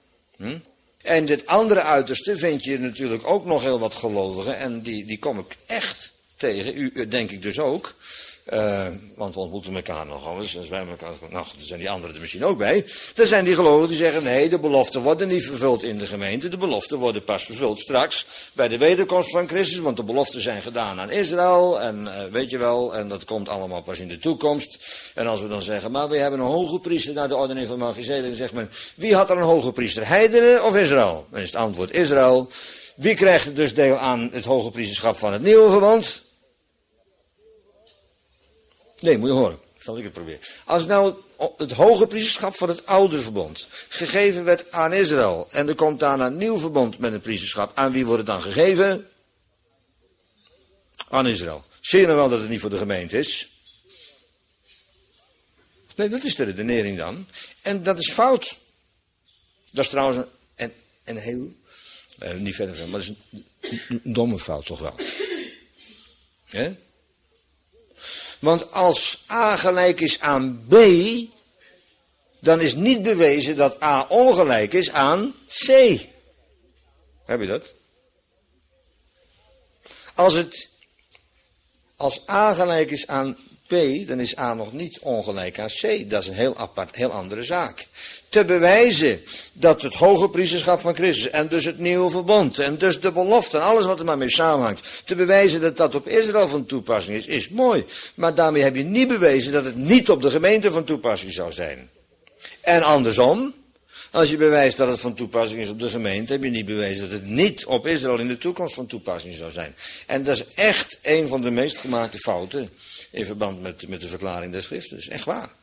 En dit andere uiterste vind je natuurlijk ook nog heel wat gelovigen en die kom ik echt tegen, u denk ik dus ook. Want we ontmoeten elkaar nogal eens, dus wij elkaar, nou, er zijn die anderen er misschien ook bij. Er zijn die gelovigen die zeggen, nee, de beloften worden niet vervuld in de gemeente. De beloften worden pas vervuld straks bij de wederkomst van Christus. Want de beloften zijn gedaan aan Israël. En weet je wel, en dat komt allemaal pas in de toekomst. En als we dan zeggen, maar we hebben een hoge priester naar de ordening van Melchizedek. Dan zegt men, wie had er een hoge priester? Heidenen of Israël? Dan is het antwoord Israël. Wie krijgt dus deel aan het hoge priesterschap van het nieuwe verbond? Nee, moet je horen. Zal ik het proberen. Als nou het hoge priesterschap van het oude verbond gegeven werd aan Israël. En er komt daarna een nieuw verbond met een priesterschap. Aan wie wordt het dan gegeven? Aan Israël. Zie je nou wel dat het niet voor de gemeente is? Nee, dat is de redenering dan. En dat is fout. Dat is trouwens een heel, niet verder van, maar dat is een domme fout toch wel. Hè? Want als A gelijk is aan B, dan is niet bewezen dat A ongelijk is aan C. Heb je dat? Als A gelijk is aan B B, dan is A nog niet ongelijk aan C. Dat is een heel andere zaak. Te bewijzen dat het hoge priesterschap van Christus en dus het nieuwe verbond en dus de belofte en alles wat er maar mee samenhangt, te bewijzen dat dat op Israël van toepassing is mooi. Maar daarmee heb je niet bewezen dat het niet op de gemeente van toepassing zou zijn. En andersom, als je bewijst dat het van toepassing is op de gemeente, heb je niet bewezen dat het niet op Israël in de toekomst van toepassing zou zijn. En dat is echt een van de meest gemaakte fouten in verband met de verklaring der Schriften. Dat is echt waar.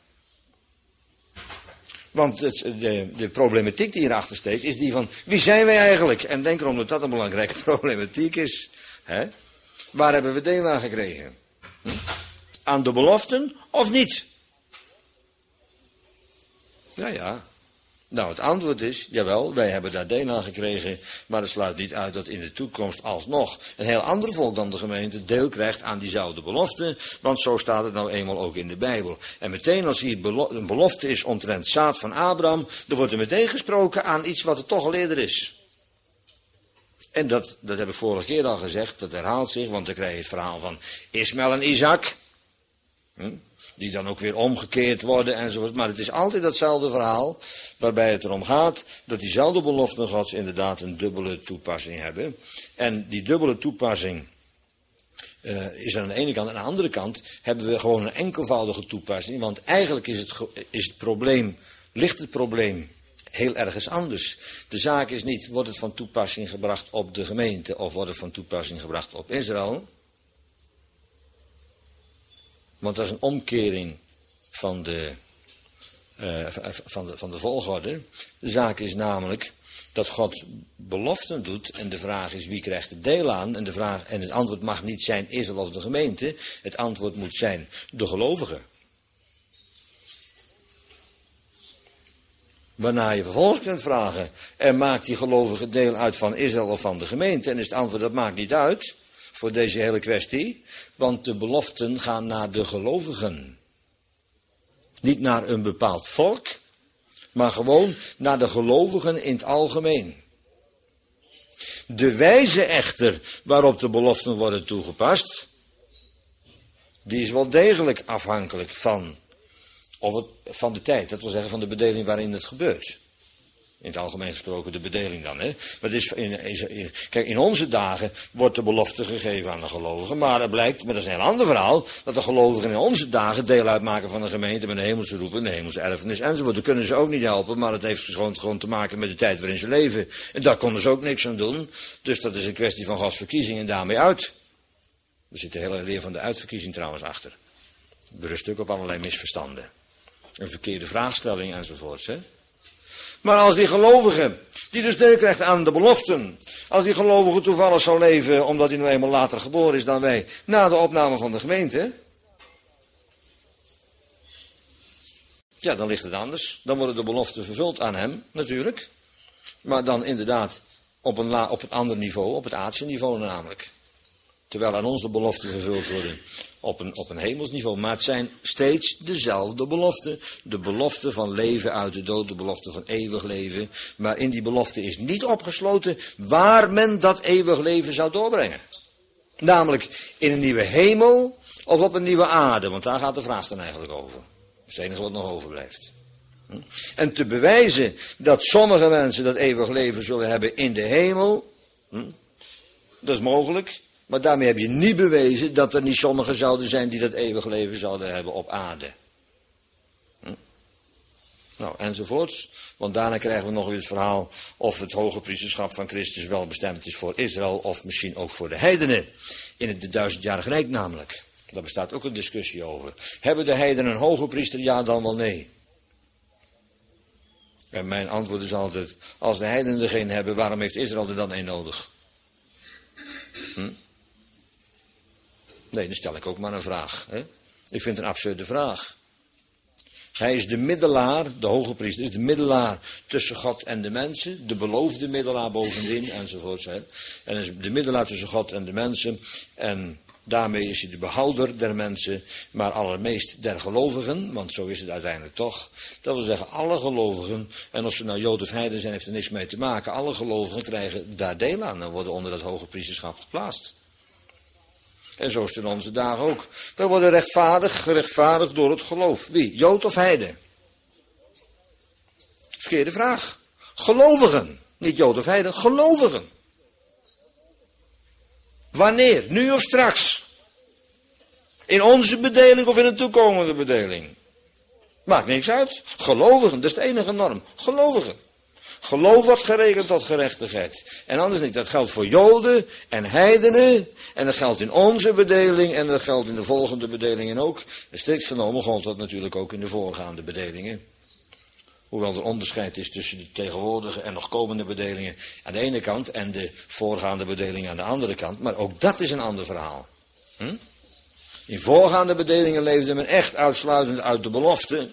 Want de problematiek die hierachter steekt is die van, wie zijn wij eigenlijk? En denk erom dat dat een belangrijke problematiek is. Hè? Waar hebben we deel aan gekregen? Aan de beloften of niet? Ja. Nou, het antwoord is, jawel, wij hebben daar deel aan gekregen, maar dat sluit niet uit dat in de toekomst alsnog een heel ander volk dan de gemeente deel krijgt aan diezelfde belofte, want zo staat het nou eenmaal ook in de Bijbel. En meteen als hier een belofte is omtrent zaad van Abraham, dan wordt er meteen gesproken aan iets wat er toch al eerder is. En dat heb ik vorige keer al gezegd, dat herhaalt zich, want dan krijg je het verhaal van Ismaël en Isaac. Die dan ook weer omgekeerd worden enzovoort. Maar het is altijd datzelfde verhaal, waarbij het erom gaat dat diezelfde beloften Gods inderdaad een dubbele toepassing hebben. En die dubbele toepassing is aan de ene kant. Aan de andere kant hebben we gewoon een enkelvoudige toepassing. Want eigenlijk ligt het probleem heel ergens anders. De zaak is niet, wordt het van toepassing gebracht op de gemeente of wordt het van toepassing gebracht op Israël? Want dat is een omkering van de volgorde. De zaak is namelijk dat God beloften doet en de vraag is wie krijgt er deel aan. En het antwoord mag niet zijn Israël of de gemeente. Het antwoord moet zijn de gelovigen. Waarna je vervolgens kunt vragen, en maakt die gelovige deel uit van Israël of van de gemeente? En is het antwoord, dat maakt niet uit voor deze hele kwestie, want de beloften gaan naar de gelovigen. Niet naar een bepaald volk, maar gewoon naar de gelovigen in het algemeen. De wijze echter waarop de beloften worden toegepast, die is wel degelijk afhankelijk van de tijd, dat wil zeggen van de bedeling waarin het gebeurt. In het algemeen gesproken de bedeling dan. Hè? Maar kijk, in onze dagen wordt de belofte gegeven aan de gelovigen. Maar het blijkt, maar dat is een heel ander verhaal, dat de gelovigen in onze dagen deel uitmaken van de gemeente met de hemelse roeping, de hemelse erfenis enzovoort. Dat kunnen ze ook niet helpen, maar het heeft gewoon te maken met de tijd waarin ze leven. En daar konden ze ook niks aan doen. Dus dat is een kwestie van Gods verkiezing en daarmee uit. Er zit de hele leer van de uitverkiezing trouwens achter. Het berust ook op allerlei misverstanden. Een verkeerde vraagstelling enzovoorts. Hè? Maar als die gelovige, die dus deel krijgt aan de beloften, als die gelovige toevallig zou leven, omdat hij nou eenmaal later geboren is dan wij, na de opname van de gemeente, ja, dan ligt het anders. Dan worden de beloften vervuld aan hem, natuurlijk. Maar dan inderdaad op een ander niveau, op het aardse niveau namelijk. Terwijl aan ons de beloften vervuld worden op een hemels niveau. Maar het zijn steeds dezelfde beloften. De belofte van leven uit de dood, de belofte van eeuwig leven. Maar in die belofte is niet opgesloten waar men dat eeuwig leven zou doorbrengen. Namelijk in een nieuwe hemel of op een nieuwe aarde. Want daar gaat de vraag dan eigenlijk over. Dat is het enige wat nog overblijft. En te bewijzen dat sommige mensen dat eeuwig leven zullen hebben in de hemel. Dat is mogelijk. Maar daarmee heb je niet bewezen dat er niet sommigen zouden zijn die dat eeuwig leven zouden hebben op aarde. Nou, enzovoorts. Want daarna krijgen we nog weer het verhaal of het hoge priesterschap van Christus wel bestemd is voor Israël of misschien ook voor de heidenen. In het 1000-jarig rijk namelijk. Daar bestaat ook een discussie over. Hebben de heidenen een hoge priester? Ja, dan wel nee. En mijn antwoord is altijd, als de heidenen er geen hebben, waarom heeft Israël er dan een nodig? Nee, dan stel ik ook maar een vraag. Hè? Ik vind het een absurde vraag. Hij is de middelaar, de hoge priester is de middelaar tussen God en de mensen. De beloofde middelaar bovendien, enzovoorts. Hè? En hij is de middelaar tussen God en de mensen. En daarmee is hij de behouder der mensen, maar allermeest der gelovigen. Want zo is het uiteindelijk toch. Dat wil zeggen, alle gelovigen, en of ze nou Jood of heiden zijn, heeft er niks mee te maken. Alle gelovigen krijgen daar deel aan en worden onder dat hoge priesterschap geplaatst. En zo is het in onze dagen ook. We worden gerechtvaardigd door het geloof. Wie? Jood of heide? Verkeerde vraag. Gelovigen. Niet Jood of heide, gelovigen. Wanneer? Nu of straks? In onze bedeling of in een toekomende bedeling? Maakt niks uit. Gelovigen, dat is de enige norm. Gelovigen. Geloof wordt gerekend tot gerechtigheid. En anders niet. Dat geldt voor Joden en heidenen. En dat geldt in onze bedeling. En dat geldt in de volgende bedelingen ook. En strikt genomen geldt dat natuurlijk ook in de voorgaande bedelingen. Hoewel er onderscheid is tussen de tegenwoordige en nog komende bedelingen aan de ene kant. En de voorgaande bedelingen aan de andere kant. Maar ook dat is een ander verhaal. In voorgaande bedelingen leefde men echt uitsluitend uit de belofte.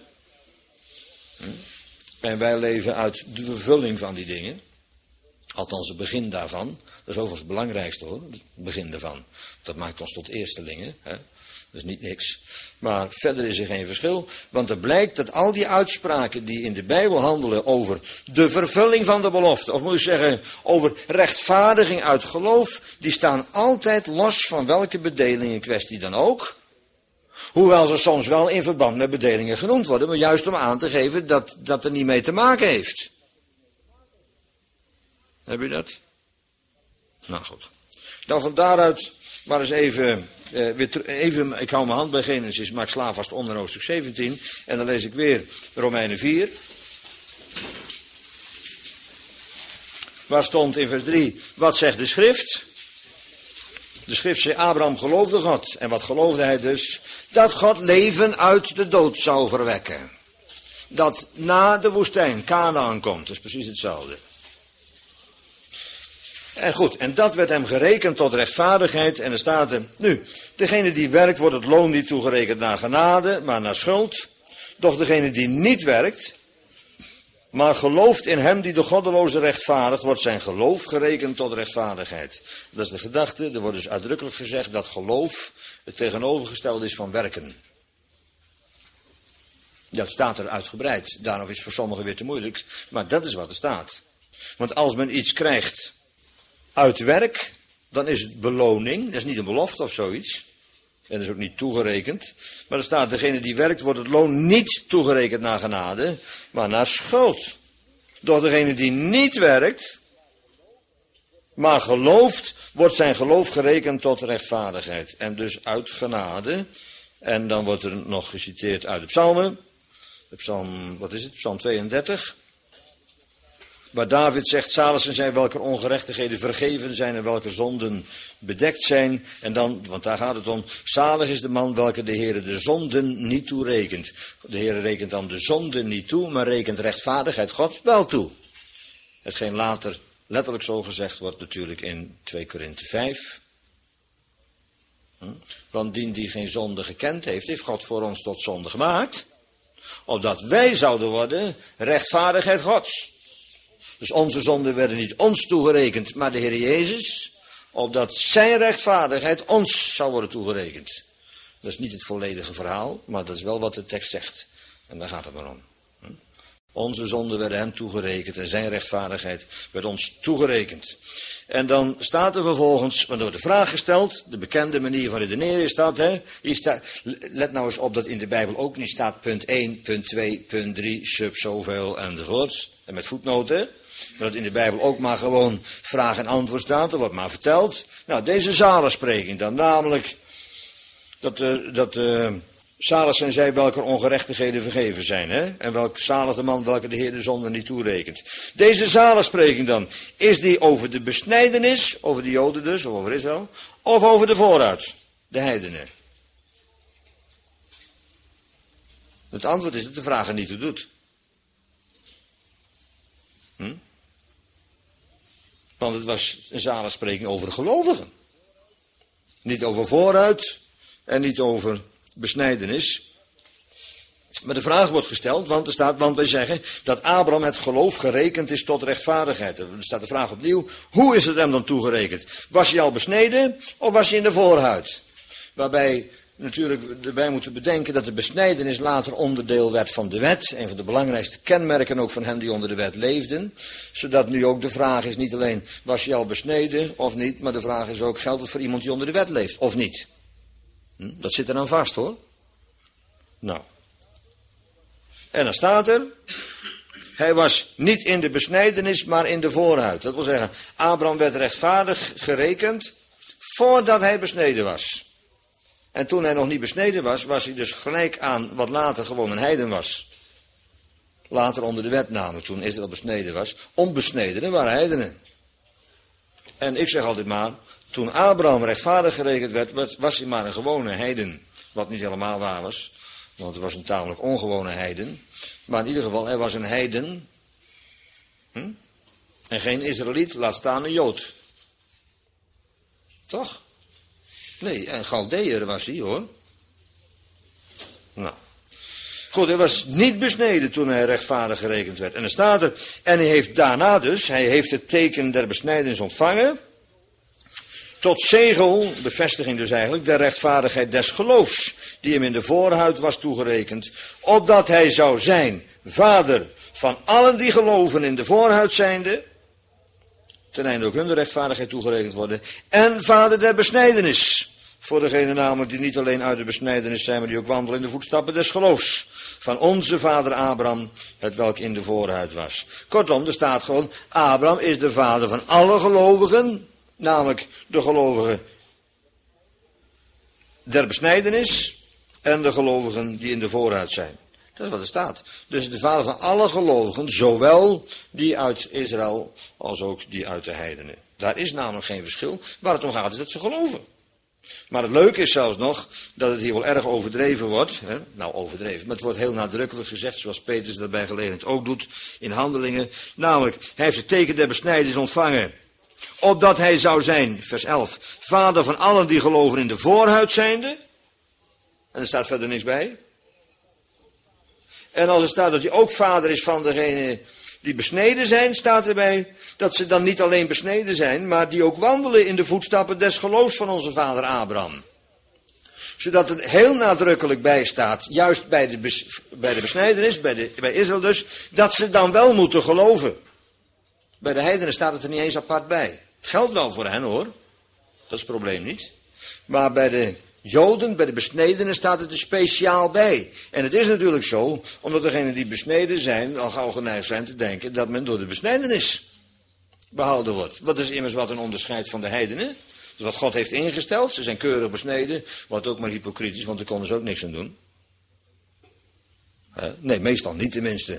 En wij leven uit de vervulling van die dingen. Althans het begin daarvan. Dat is overigens het belangrijkste hoor. Het begin daarvan. Dat maakt ons tot eerstelingen. Hè? Dat is niet niks. Maar verder is er geen verschil. Want er blijkt dat al die uitspraken die in de Bijbel handelen over de vervulling van de belofte. Of moet ik zeggen over rechtvaardiging uit geloof. Die staan altijd los van welke bedeling in kwestie dan ook. Hoewel ze soms wel in verband met bedelingen genoemd worden. Maar juist om aan te geven dat dat er niet mee te maken heeft. Heb je dat? Nou goed. Dan van daaruit maar eens even, ik hou mijn hand bij Genesis, maar ik sla vast onder hoofdstuk 17. En dan lees ik weer Romeinen 4. Waar stond in vers 3, wat zegt de schrift? De schrift zei, Abraham geloofde God. En wat geloofde hij dus? Dat God leven uit de dood zou verwekken. Dat na de woestijn Kanaan komt. Dat is precies hetzelfde. En goed, en dat werd hem gerekend tot rechtvaardigheid. En er staat er, nu, degene die werkt wordt het loon niet toegerekend naar genade, maar naar schuld. Doch degene die niet werkt, maar gelooft in hem die de goddeloze rechtvaardigt, wordt zijn geloof gerekend tot rechtvaardigheid. Dat is de gedachte, er wordt dus uitdrukkelijk gezegd dat geloof het tegenovergestelde is van werken. Dat staat er uitgebreid, daarom is het voor sommigen weer te moeilijk, maar dat is wat er staat. Want als men iets krijgt uit werk, dan is het beloning, dat is niet een belofte of zoiets. En dat is ook niet toegerekend. Maar er staat, degene die werkt wordt het loon niet toegerekend naar genade, maar naar schuld. Door degene die niet werkt, maar gelooft, wordt zijn geloof gerekend tot rechtvaardigheid. En dus uit genade. En dan wordt er nog geciteerd uit de psalmen. De psalm, wat is het? Psalm 32. Waar David zegt, zalig zijn zij welke ongerechtigheden vergeven zijn en welke zonden bedekt zijn. En dan, want daar gaat het om, zalig is de man welke de Heere de zonden niet toerekent. De Heere rekent dan de zonden niet toe, maar rekent rechtvaardigheid Gods wel toe. Hetgeen later letterlijk zo gezegd wordt natuurlijk in 2 Korinthe 5. Want die geen zonde gekend heeft, heeft God voor ons tot zonde gemaakt. Opdat wij zouden worden rechtvaardigheid Gods. Dus onze zonden werden niet ons toegerekend, maar de Heer Jezus. Opdat zijn rechtvaardigheid ons zou worden toegerekend. Dat is niet het volledige verhaal, maar dat is wel wat de tekst zegt. En daar gaat het maar om. Onze zonden werden hem toegerekend en zijn rechtvaardigheid werd ons toegerekend. En dan staat er vervolgens, want er wordt de vraag gesteld, de bekende manier van redeneren is dat, hè? Hier staat, let nou eens op dat in de Bijbel ook niet staat punt 1, punt 2, punt 3, sub zoveel enzovoorts. En met voetnoten. Maar dat in de Bijbel ook maar gewoon vraag en antwoord staat, er wordt maar verteld. Nou, deze zaligspreking dan, namelijk dat zalig zijn zij welke ongerechtigheden vergeven zijn, hè? En welk zalig de man welke de Heer de zonde niet toerekent. Deze zaligspreking dan, is die over de besnijdenis, over de Joden dus, of over Israël, of over de vooruit, de heidenen? Het antwoord is dat de vraag er niet toe doet. Want het was een zaligspreking over de gelovigen. Niet over vooruit en niet over besnijdenis. Maar de vraag wordt gesteld, want er staat, want wij zeggen dat Abraham het geloof gerekend is tot rechtvaardigheid. Er staat de vraag opnieuw, hoe is het hem dan toegerekend? Was hij al besneden of was hij in de voorhuid? Waarbij natuurlijk erbij moeten bedenken dat de besnijdenis later onderdeel werd van de wet. Een van de belangrijkste kenmerken ook van hen die onder de wet leefden. Zodat nu ook de vraag is niet alleen, was hij al besneden of niet? Maar de vraag is ook, geldt het voor iemand die onder de wet leeft of niet? Dat zit er dan vast, hoor. Nou. En dan staat er, hij was niet in de besnijdenis, maar in de voorhuid. Dat wil zeggen, Abraham werd rechtvaardig gerekend voordat hij besneden was. En toen hij nog niet besneden was, was hij dus gelijk aan wat later gewoon een heiden was. Later onder de wet namelijk, toen Israël besneden was. Onbesnedenen waren heidenen. En ik zeg altijd maar, toen Abraham rechtvaardig gerekend werd, was hij maar een gewone heiden. Wat niet helemaal waar was, want het was een tamelijk ongewone heiden. Maar in ieder geval, hij was een heiden. En geen Israëliet, laat staan een Jood. Toch? Nee, een Galdeër was hij, hoor. Nou. Goed, hij was niet besneden toen hij rechtvaardig gerekend werd. En dan staat er, en hij heeft daarna dus, hij heeft het teken der besnijdenis ontvangen. Tot zegel, bevestiging dus eigenlijk, der rechtvaardigheid des geloofs, die hem in de voorhuid was toegerekend, opdat hij zou zijn vader van allen die geloven in de voorhuid zijnde, ten einde ook hun de rechtvaardigheid toegerekend worden, en vader der besnijdenis, voor degene namelijk die niet alleen uit de besnijdenis zijn, maar die ook wandelen in de voetstappen des geloofs, van onze vader Abraham, het welk in de voorhuid was. Kortom, er staat gewoon, Abraham is de vader van alle gelovigen, namelijk de gelovigen der besnijdenis en de gelovigen die in de voorhuid zijn. Dat is wat er staat. Dus de vader van alle gelovigen, zowel die uit Israël als ook die uit de heidenen. Daar is namelijk geen verschil. Waar het om gaat is dat ze geloven. Maar het leuke is zelfs nog dat het hier wel erg overdreven wordt. Hè? Nou, overdreven. Maar het wordt heel nadrukkelijk gezegd, zoals Petrus dat bij gelegenheid ook doet in Handelingen. Namelijk, hij heeft het teken der besnijdenis ontvangen. Opdat hij zou zijn, vers 11, vader van allen die geloven in de voorhuid zijnde. En er staat verder niks bij. En als er staat dat hij ook vader is van degenen die besneden zijn, staat erbij dat ze dan niet alleen besneden zijn, maar die ook wandelen in de voetstappen des geloofs van onze vader Abraham. Zodat er heel nadrukkelijk bij staat, juist bij de besnijdenis, bij Israël dus, dat ze dan wel moeten geloven. Bij de heidenen staat het er niet eens apart bij. Het geldt wel voor hen, hoor. Dat is het probleem niet. Maar bij de Joden, bij de besnedenen staat het er speciaal bij. En het is natuurlijk zo, omdat degenen die besneden zijn, al gauw geneigd zijn te denken dat men door de besnijdenis behouden wordt. Wat is immers wat een onderscheid van de heidenen? Dus wat God heeft ingesteld, ze zijn keurig besneden, wordt ook maar hypocrietisch, want daar konden ze ook niks aan doen. Nee, meestal niet tenminste.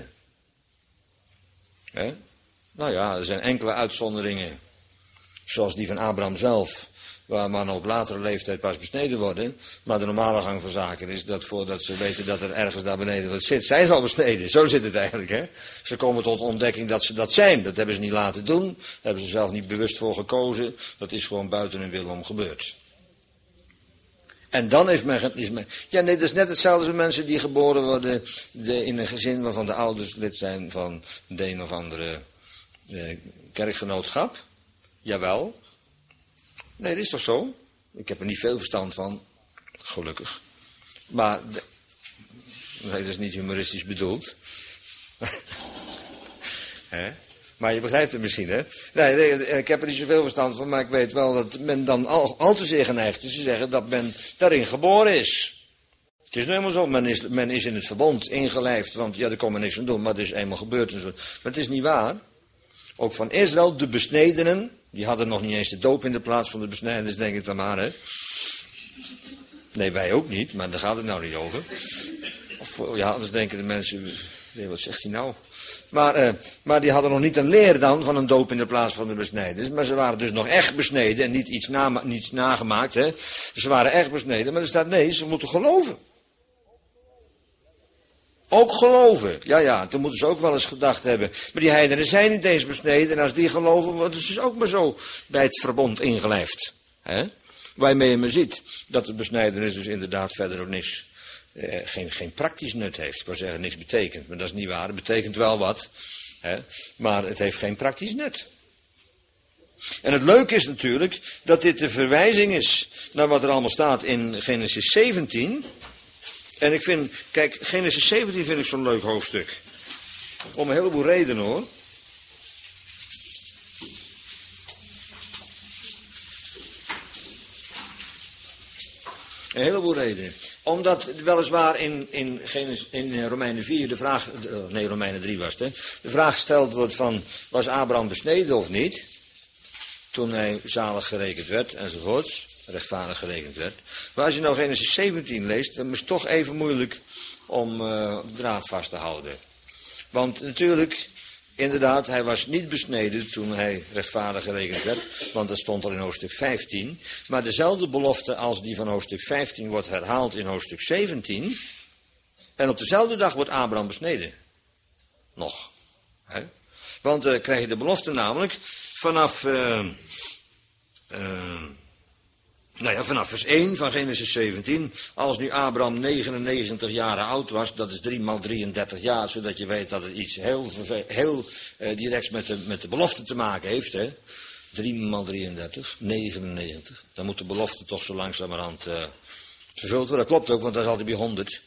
Nou ja, er zijn enkele uitzonderingen, zoals die van Abraham zelf, waar mannen op latere leeftijd pas besneden worden. Maar de normale gang van zaken is dat voordat ze weten dat er ergens daar beneden wat zit, zijn ze al besneden. Zo zit het eigenlijk, hè. Ze komen tot ontdekking dat ze dat zijn. Dat hebben ze niet laten doen. Daar hebben ze zelf niet bewust voor gekozen. Dat is gewoon buiten hun wil om gebeurd. En dan heeft men... Ja, nee, dat is net hetzelfde als mensen die geboren worden in een gezin waarvan de ouders lid zijn van de een of andere kerkgenootschap. Jawel. Nee, dat is toch zo? Ik heb er niet veel verstand van. Gelukkig. Maar, nee, dat is niet humoristisch bedoeld. Maar je begrijpt het misschien, hè? Nee, ik heb er niet zoveel verstand van, maar ik weet wel dat men dan al te zeer geneigd is te zeggen dat men daarin geboren is. Het is nu helemaal zo, men is in het verbond ingelijfd, want ja, daar kon men niks aan doen, maar het is eenmaal gebeurd en zo. Maar het is niet waar. Ook van Israël, de besnedenen, die hadden nog niet eens de doop in de plaats van de besnijdenis, denk ik dan maar, hè. Nee, wij ook niet, maar daar gaat het nou niet over. Of ja, anders denken de mensen, nee, wat zegt hij nou? Maar die hadden nog niet een leer dan van een doop in de plaats van de besnijdenis. Maar ze waren dus nog echt besneden en niet iets nagemaakt, hè. Ze waren echt besneden, maar er staat nee, ze moeten geloven. Ook geloven. Ja, toen moeten ze ook wel eens gedacht hebben. Maar die heidenen zijn niet eens besneden. En als die geloven, worden ze dus ook maar zo bij het verbond ingelijfd. Waarmee je maar ziet dat de besnijdenis dus inderdaad verder ook niks, geen praktisch nut heeft. Ik wil zeggen, niks betekent. Maar dat is niet waar. Het betekent wel wat. Maar het heeft geen praktisch nut. En het leuke is natuurlijk dat dit de verwijzing is naar wat er allemaal staat in Genesis 17... En ik vind, kijk, Genesis 17 vind ik zo'n leuk hoofdstuk. Om een heleboel redenen, hoor. Een heleboel redenen. Omdat weliswaar in Romeinen 4 Romeinen 3 was het, de vraag gesteld wordt van, was Abraham besneden of niet? Toen hij zalig gerekend werd, enzovoorts, rechtvaardig gerekend werd. Maar als je nou Genesis 17 leest, dan is het toch even moeilijk om draad vast te houden. Want natuurlijk, inderdaad, hij was niet besneden toen hij rechtvaardig gerekend werd, want dat stond al in hoofdstuk 15. Maar dezelfde belofte als die van hoofdstuk 15 wordt herhaald in hoofdstuk 17. En op dezelfde dag wordt Abraham besneden. Nog. Hè? Want krijg je de belofte namelijk vanaf vers 1 van Genesis 17. Als nu Abraham 99 jaar oud was, dat is 3 maal 33 jaar, zodat je weet dat het iets heel directs met de belofte te maken heeft. Hè? 3 maal 33, 99. Dan moet de belofte toch zo langzamerhand vervuld worden. Dat klopt ook, want dat is altijd bij 100.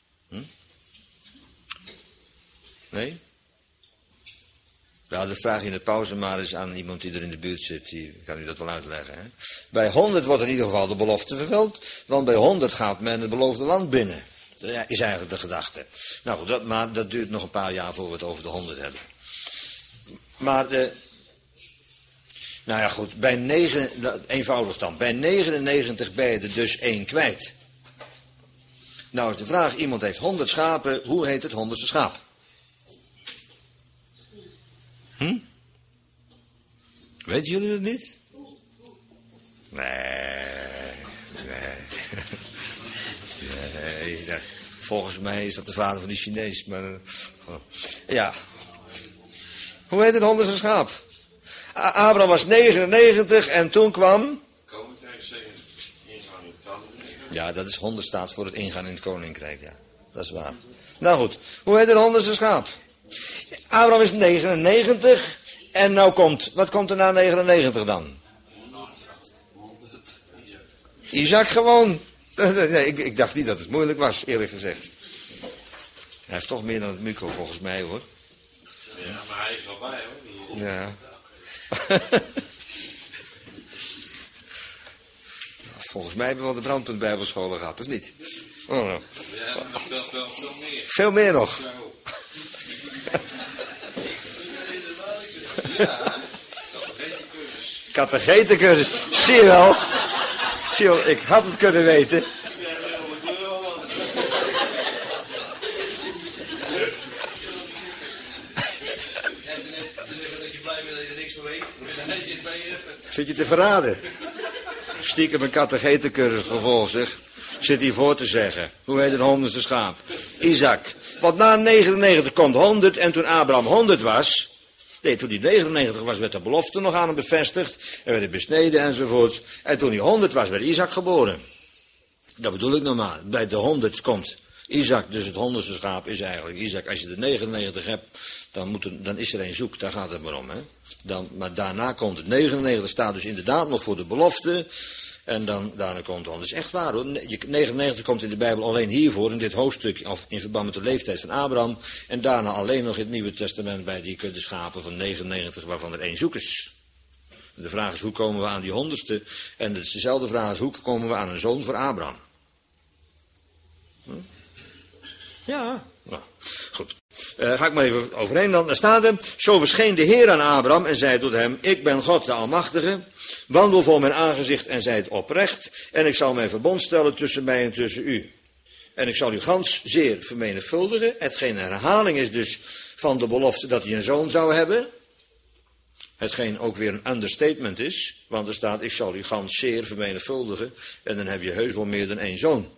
Nee? Ja, dat vraag je in de pauze maar eens aan iemand die er in de buurt zit. Die kan u dat wel uitleggen. Hè? Bij 100 wordt in ieder geval de belofte vervuld. Want bij 100 gaat men het beloofde land binnen. Dat is eigenlijk de gedachte. Nou goed, maar dat duurt nog een paar jaar voor we het over de 100 hebben. Maar nou ja goed, eenvoudig dan. Bij 99 ben je er dus 1 kwijt. Nou is de vraag, iemand heeft 100 schapen. Hoe heet het 100ste schaap? Weten jullie dat niet? Nee. Volgens mij is dat de vader van die Chinees. Maar, ja. Hoe heet het 100ste schaap? Abraham was 99 en toen kwam... Koninkrijk zegen, ingaan in het koninkrijk. Ja, dat is 100 staat voor het ingaan in het koninkrijk, ja. Dat is waar. Nou goed, hoe heet het 100ste schaap? Abraham is 99 en nou wat komt er na 99 dan? Isaac gewoon. Nee, ik dacht niet dat het moeilijk was, eerlijk gezegd. Hij heeft toch meer dan het micro volgens mij, hoor. Ja, maar hij is wel bij, hoor. Ja. Volgens mij hebben we wel de brandpuntbijbelscholen gehad, of niet? Oh, no. Ja, nog veel meer. Veel meer nog. Zo. Ja, Catechetencursus. Zie je wel? Ik had het kunnen weten. Zit je te verraden? Stiekem een catechetencursus gevolgd, zeg. Zit hier voor te zeggen. Hoe heet het 100ste schaap? Isaac. Want na 99 komt 100 en toen Abraham 100 was... Nee, toen hij 99 was, werd de belofte nog aan hem bevestigd. En werd hij besneden enzovoorts. En toen hij 100 was, werd Isaac geboren. Dat bedoel ik nog maar. Bij de 100 komt Isaac, dus het 100ste schaap is eigenlijk Isaac. Als je de 99 hebt, dan is er een zoek. Daar gaat het maar om. Hè? Maar daarna komt het 99, staat dus inderdaad nog voor de belofte. En daarna komt het 100. Dat is echt waar, hoor. 99 komt in de Bijbel alleen hiervoor, in dit hoofdstuk, of in verband met de leeftijd van Abraham. En daarna alleen nog in het Nieuwe Testament bij die kudde schapen van 99, waarvan er 1 zoek is. De vraag is, hoe komen we aan die 100ste? En het is dezelfde vraag als, hoe komen we aan een zoon voor Abraham? Ja. Nou, goed. Ga ik maar even overheen dan. Daar staat er, zo verscheen de Heer aan Abraham en zei tot hem, ik ben God de Almachtige, wandel voor mijn aangezicht en zijt oprecht, en ik zal mijn verbond stellen tussen mij en tussen u. En ik zal u gans zeer vermenigvuldigen. Hetgeen een herhaling is dus van de belofte dat hij een zoon zou hebben. Hetgeen ook weer een understatement is, want er staat, ik zal u gans zeer vermenigvuldigen, en dan heb je heus wel meer dan 1 zoon.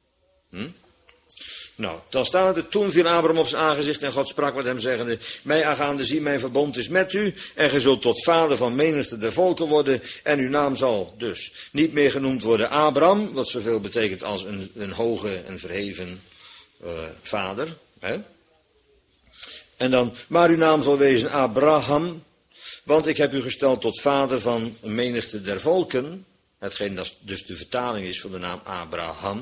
Nou, dan staat er, toen viel Abraham op zijn aangezicht en God sprak met hem zeggende, mij aangaande zie, mijn verbond is met u, en ge zult tot vader van menigte der volken worden, en uw naam zal dus niet meer genoemd worden Abraham, wat zoveel betekent als een hoge en verheven vader. Hè? En dan, maar uw naam zal wezen Abraham, want ik heb u gesteld tot vader van menigte der volken, hetgeen dat dus de vertaling is van de naam Abraham.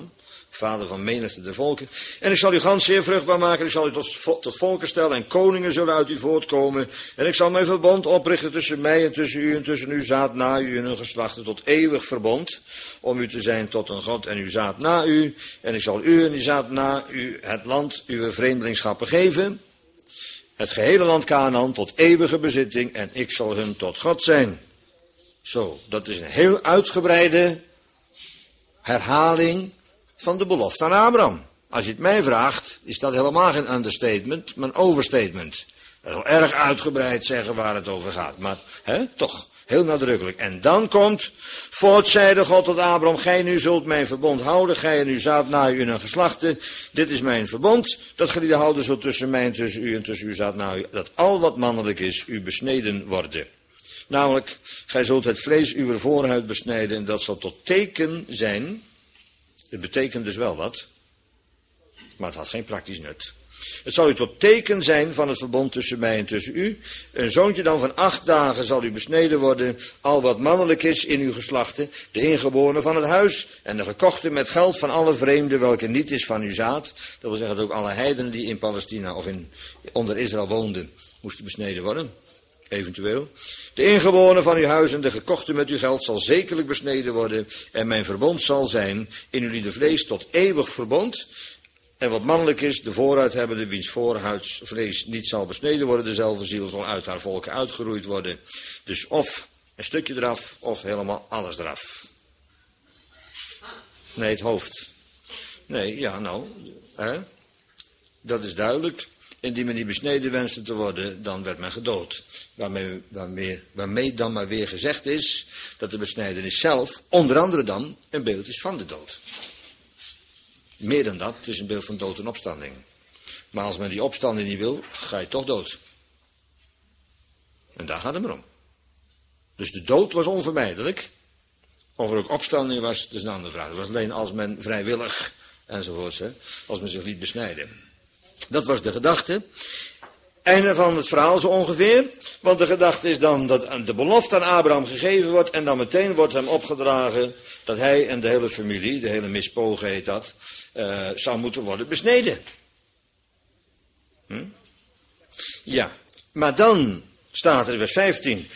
vader van menigte der volken. En ik zal u gans zeer vruchtbaar maken, ik zal u tot volken stellen en koningen zullen uit u voortkomen. En ik zal mijn verbond oprichten tussen mij en tussen uw zaad na u en hun geslachten tot eeuwig verbond, om u te zijn tot een God en uw zaad na u. En ik zal u en uw zaad na u het land uw vreemdelingschappen geven, het gehele land Kanaan tot eeuwige bezitting, en ik zal hun tot God zijn. Zo, dat is een heel uitgebreide herhaling van de belofte aan Abraham. Als je het mij vraagt, is dat helemaal geen understatement, maar een overstatement. Dat is wel erg uitgebreid zeggen waar het over gaat, maar toch, heel nadrukkelijk. En dan komt, voort zeide God tot Abraham, gij nu zult mijn verbond houden, gij en uw zaad na u en hun geslachten. Dit is mijn verbond, dat gij houden zult tussen mij en tussen uw zaad na u, dat al wat mannelijk is, u besneden worden. Namelijk, gij zult het vlees uw voorhuid besnijden en dat zal tot teken zijn. Het betekent dus wel wat, maar het had geen praktisch nut. Het zal u tot teken zijn van het verbond tussen mij en tussen u. Een zoontje dan van 8 dagen zal u besneden worden, al wat mannelijk is in uw geslachten, de ingeborene van het huis en de gekochte met geld van alle vreemden, welke niet is van uw zaad. Dat wil zeggen dat ook alle heidenen die in Palestina of onder Israël woonden, moesten besneden worden. Eventueel. De ingeborene van uw huis en de gekochte met uw geld zal zekerlijk besneden worden. En mijn verbond zal zijn in uw vlees tot eeuwig verbond. En wat mannelijk is, de vooruithebbende, wiens voorhuidsvlees niet zal besneden worden, dezelfde ziel zal uit haar volken uitgeroeid worden. Dus of een stukje eraf, of helemaal alles eraf. Nee, het hoofd. Nee, ja nou, dat is duidelijk. Indien men niet besneden wenste te worden, dan werd men gedood. Waarmee dan maar weer gezegd is dat de besnijdenis zelf, onder andere dan, een beeld is van de dood. Meer dan dat, het is een beeld van dood en opstanding. Maar als men die opstanding niet wil, ga je toch dood. En daar gaat het maar om. Dus de dood was onvermijdelijk. Of er ook opstanding was, dat is een andere vraag. Dat was alleen als men vrijwillig, enzovoorts, als men zich liet besnijden. Dat was de gedachte. Einde van het verhaal zo ongeveer. Want de gedachte is dan dat de belofte aan Abraham gegeven wordt. En dan meteen wordt hem opgedragen dat hij en de hele familie, de hele mispoge heet dat, zou moeten worden besneden. Ja, maar dan staat er in vers 15.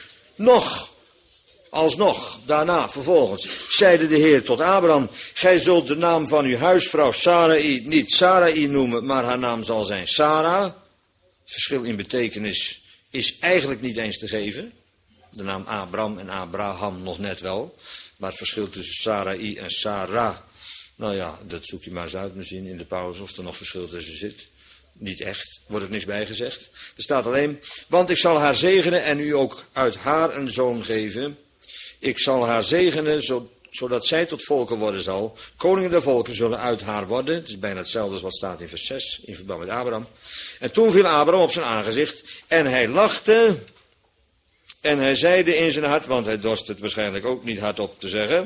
Alsnog, daarna, vervolgens, zeide de Heer tot Abraham, gij zult de naam van uw huisvrouw Sarai niet Sarai noemen, maar haar naam zal zijn Sarah. Het verschil in betekenis is eigenlijk niet eens te geven. De naam Abraham en Abraham nog net wel. Maar het verschil tussen Sarai en Sarah, nou ja, dat zoek je maar eens uit misschien in de pauze of er nog verschil tussen zit. Niet echt, wordt er niks bij gezegd. Er staat alleen, want ik zal haar zegenen en u ook uit haar een zoon geven. Ik zal haar zegenen, zodat zij tot volken worden zal. Koningen der volken zullen uit haar worden. Het is bijna hetzelfde als wat staat in vers 6, in verband met Abraham. En toen viel Abraham op zijn aangezicht en hij lachte. En hij zeide in zijn hart, want hij dorst het waarschijnlijk ook niet hardop te zeggen.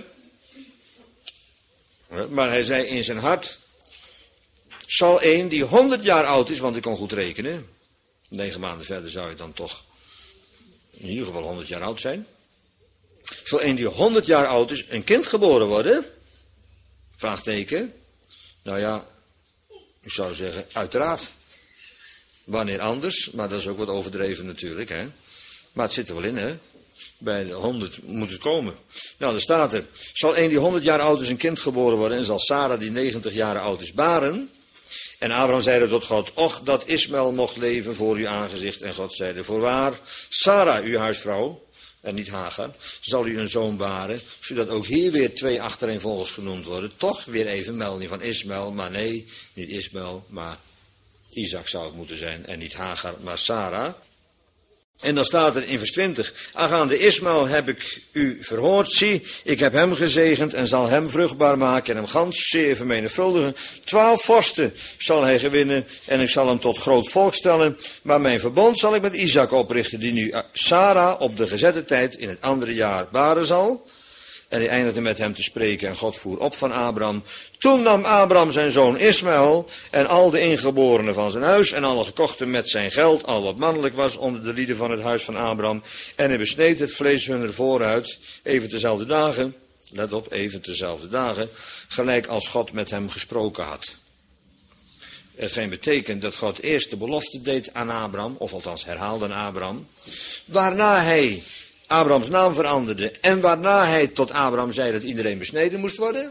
Maar hij zei in zijn hart, zal een die 100 jaar oud is, want ik kon goed rekenen. 9 maanden verder zou je dan toch in ieder geval 100 jaar oud zijn. Zal een die 100 jaar oud is een kind geboren worden? Vraagteken. Nou ja, ik zou zeggen, uiteraard. Wanneer anders, maar dat is ook wat overdreven natuurlijk, hè. Maar het zit er wel in, hè. Bij de 100 moet het komen. Nou, dan staat er, zal een die 100 jaar oud is een kind geboren worden en zal Sarah die 90 jaar oud is baren? En Abraham zeide tot God, och, dat Ismaël mocht leven voor uw aangezicht. En God zeide, voorwaar, Sarah, uw huisvrouw, en niet Hagar, zal u een zoon baren, zodat ook hier weer 2 achtereenvolgens genoemd worden. Toch weer even melding van Ismaël, maar nee, niet Ismaël, maar Isaac zou het moeten zijn. En niet Hagar, maar Sarah. En dan staat er in vers 20, aangaande Ismaël heb ik u verhoord, zie, ik heb hem gezegend en zal hem vruchtbaar maken en hem gans zeer vermenigvuldigen. 12 vorsten zal hij gewinnen en ik zal hem tot groot volk stellen, maar mijn verbond zal ik met Isaac oprichten, die nu Sarah op de gezette tijd in het andere jaar baren zal. En hij eindigde met hem te spreken en God voer op van Abraham. Toen nam Abraham zijn zoon Ismaël en al de ingeborenen van zijn huis en alle gekochten met zijn geld, al wat mannelijk was onder de lieden van het huis van Abraham. En hij besneed het vlees hunner vooruit, even dezelfde dagen. let op, even tezelfde dagen, gelijk als God met hem gesproken had. Hetgeen betekent dat God eerst de belofte deed aan Abraham, of althans herhaalde aan Abraham, waarna hij Abrahams naam veranderde en waarna hij tot Abraham zei dat iedereen besneden moest worden.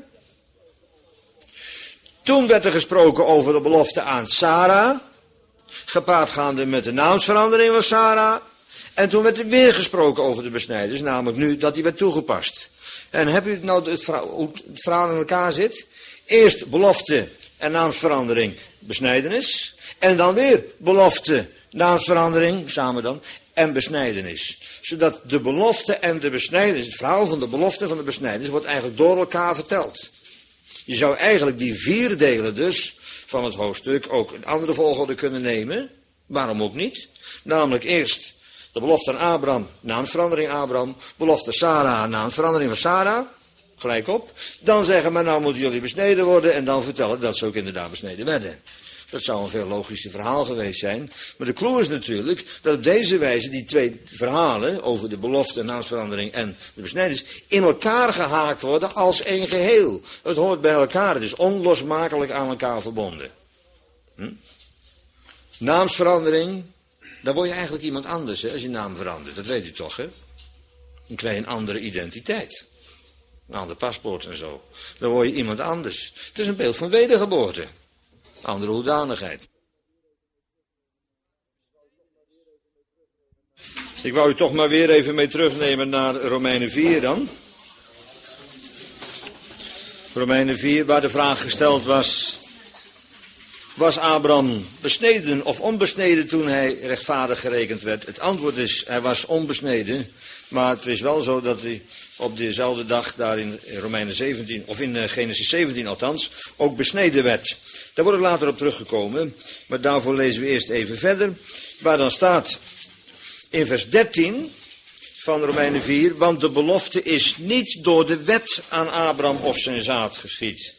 Toen werd er gesproken over de belofte aan Sarah, gepaardgaande met de naamsverandering van Sarah. En toen werd er weer gesproken over de besnijders, namelijk nu dat die werd toegepast. En heb u nou hoe het verhaal in elkaar zit? Eerst belofte en naamsverandering, besnijdenis. En dan weer belofte, naamsverandering, samen dan, en besnijdenis. Zodat de belofte en de besnijdenis, het verhaal van de belofte en van de besnijdenis, wordt eigenlijk door elkaar verteld. Je zou eigenlijk die 4 delen dus van het hoofdstuk ook in andere volgorde kunnen nemen. Waarom ook niet? Namelijk eerst de belofte aan Abraham, naamsverandering Abraham. Belofte Sarah, naamsverandering van Sarah. Gelijk op. Dan zeggen maar nou moeten jullie besneden worden. En dan vertellen dat ze ook inderdaad besneden werden. Dat zou een veel logischer verhaal geweest zijn. Maar de clue is natuurlijk dat op deze wijze die 2 verhalen over de belofte, naamsverandering en de besnijdenis in elkaar gehaakt worden als één geheel. Het hoort bij elkaar. Het is onlosmakelijk aan elkaar verbonden. Naamsverandering, dan word je eigenlijk iemand anders hè, als je naam verandert. Dat weet u toch, hè? Dan krijg je een andere identiteit. Een ander paspoort en zo. Dan word je iemand anders. Het is een beeld van wedergeboorte. Andere hoedanigheid. Ik wou u toch maar weer even mee terugnemen naar Romeinen 4 dan. Romeinen 4, waar de vraag gesteld was: was Abraham besneden of onbesneden toen hij rechtvaardig gerekend werd? Het antwoord is, hij was onbesneden. Maar het is wel zo dat hij op dezelfde dag daar in Romeinen 17, of in Genesis 17 althans, ook besneden werd. Daar word ik later op teruggekomen, maar daarvoor lezen we eerst even verder. Waar dan staat in vers 13 van Romeinen 4, want de belofte is niet door de wet aan Abraham of zijn zaad geschied.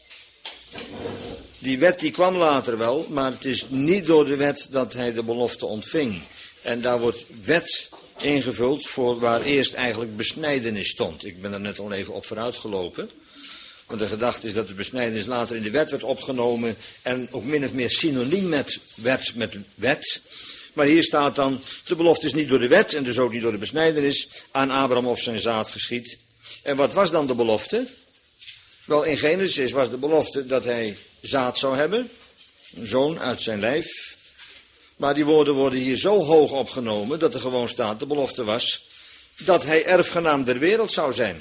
Die wet die kwam later wel, maar het is niet door de wet dat hij de belofte ontving. En daar wordt wet ingevuld voor waar eerst eigenlijk besnijdenis stond. Ik ben er net al even op vooruit gelopen. Want de gedachte is dat de besnijdenis later in de wet werd opgenomen en ook min of meer synoniem werd met wet. Maar hier staat dan, de belofte is niet door de wet en dus ook niet door de besnijdenis aan Abraham of zijn zaad geschied. En wat was dan de belofte? Wel, in Genesis was de belofte dat hij zaad zou hebben, een zoon uit zijn lijf. Maar die woorden worden hier zo hoog opgenomen dat er gewoon staat, de belofte was dat hij erfgenaam der wereld zou zijn.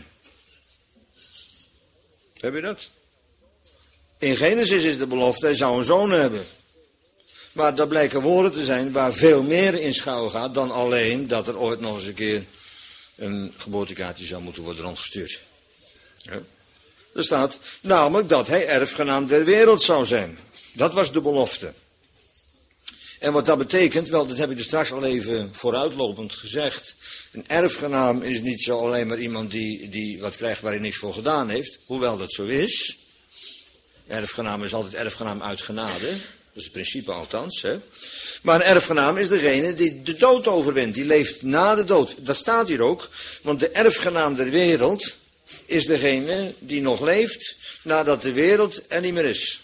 Heb je dat? In Genesis is de belofte, hij zou een zoon hebben. Maar dat blijken woorden te zijn waar veel meer in schuil gaat dan alleen dat er ooit nog eens een keer een geboortekaartje zou moeten worden rondgestuurd. Ja. Er staat namelijk dat hij erfgenaam der wereld zou zijn. Dat was de belofte. En wat dat betekent, wel, dat heb ik er straks al even vooruitlopend gezegd. Een erfgenaam is niet zo alleen maar iemand die wat krijgt waar hij niks voor gedaan heeft. Hoewel dat zo is. Erfgenaam is altijd erfgenaam uit genade. Dat is het principe althans. Hè? Maar een erfgenaam is degene die de dood overwint. Die leeft na de dood. Dat staat hier ook. Want de erfgenaam der wereld is degene die nog leeft nadat de wereld er niet meer is.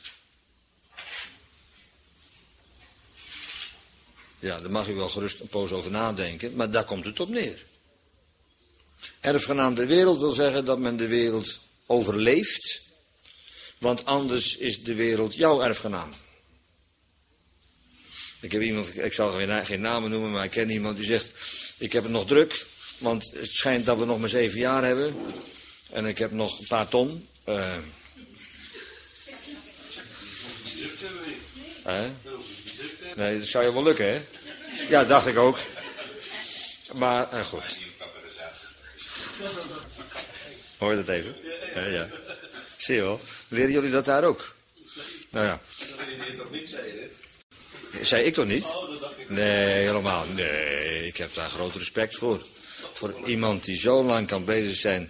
Ja, daar mag u wel gerust een poos over nadenken, maar daar komt het op neer. Erfgenaam der wereld wil zeggen dat men de wereld overleeft, want anders is de wereld jouw erfgenaam. Ik heb iemand, ik zal geen namen noemen, maar ik ken iemand die zegt, ik heb het nog druk, want het schijnt dat we nog maar 7 jaar hebben en ik heb nog een paar ton. Nee, dat zou je wel lukken, hè? Ja, dacht ik ook. Maar, goed. Hoor je dat even? Ja. Zie je wel. Leren jullie dat daar ook? Nou ja. Dat wil je toch niet zeggen, hè? Zei ik toch niet? Oh, dat dacht ik. Nee, helemaal. Nee, ik heb daar groot respect voor. Voor iemand die zo lang kan bezig zijn.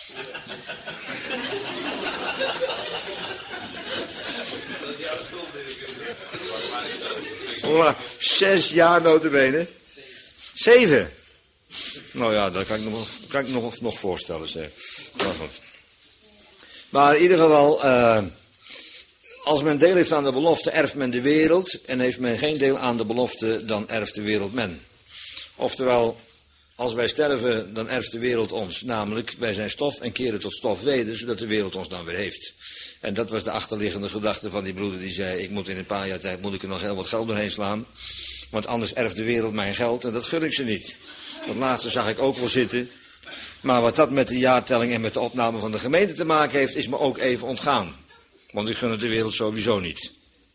Voilà, 6 jaar notabene. 7. Nou ja, dat kan ik nog voorstellen. Zeg. Maar in ieder geval, als men deel heeft aan de belofte, erft men de wereld. En heeft men geen deel aan de belofte, dan erft de wereld men. Oftewel, als wij sterven, dan erft de wereld ons. Namelijk, wij zijn stof en keren tot stof weder, zodat de wereld ons dan weer heeft. En dat was de achterliggende gedachte van die broeder die zei, ik moet in een paar jaar tijd, moet ik er nog heel wat geld doorheen slaan. Want anders erft de wereld mijn geld en dat gun ik ze niet. Dat laatste zag ik ook wel zitten. Maar wat dat met de jaartelling en met de opname van de gemeente te maken heeft, is me ook even ontgaan. Want ik gun het de wereld sowieso niet.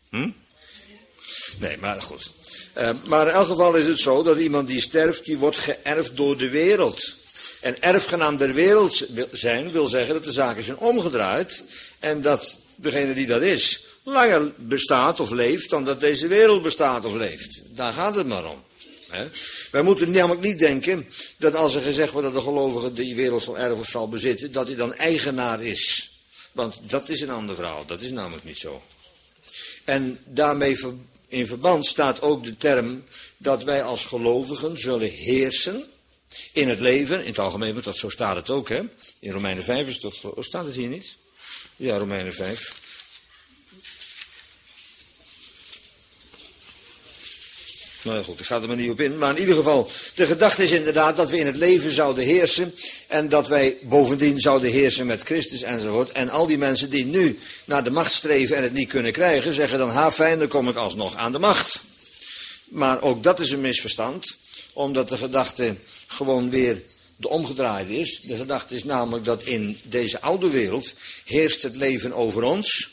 Nee, maar goed. Maar in elk geval is het zo dat iemand die sterft, die wordt geërfd door de wereld. En erfgenaam der wereld zijn wil zeggen dat de zaken zijn omgedraaid. En dat degene die dat is, langer bestaat of leeft dan dat deze wereld bestaat of leeft. Daar gaat het maar om. Wij moeten namelijk niet denken dat als er gezegd wordt dat de gelovige die wereld zal erven of zal bezitten, dat hij dan eigenaar is. Want dat is een ander verhaal, dat is namelijk niet zo. En daarmee in verband staat ook de term dat wij als gelovigen zullen heersen in het leven, in het algemeen, want dat zo staat het ook, hè. In Romeinen 5 is dat, staat het hier niet? Ja, Romeinen 5. Nou goed, ik ga er maar niet op in. Maar in ieder geval, de gedachte is inderdaad dat we in het leven zouden heersen. En dat wij bovendien zouden heersen met Christus enzovoort. En al die mensen die nu naar de macht streven en het niet kunnen krijgen, zeggen dan, ha fijn, dan kom ik alsnog aan de macht. Maar ook dat is een misverstand. Omdat de gedachte gewoon weer de omgedraaide is. De gedachte is namelijk dat in deze oude wereld heerst het leven over ons.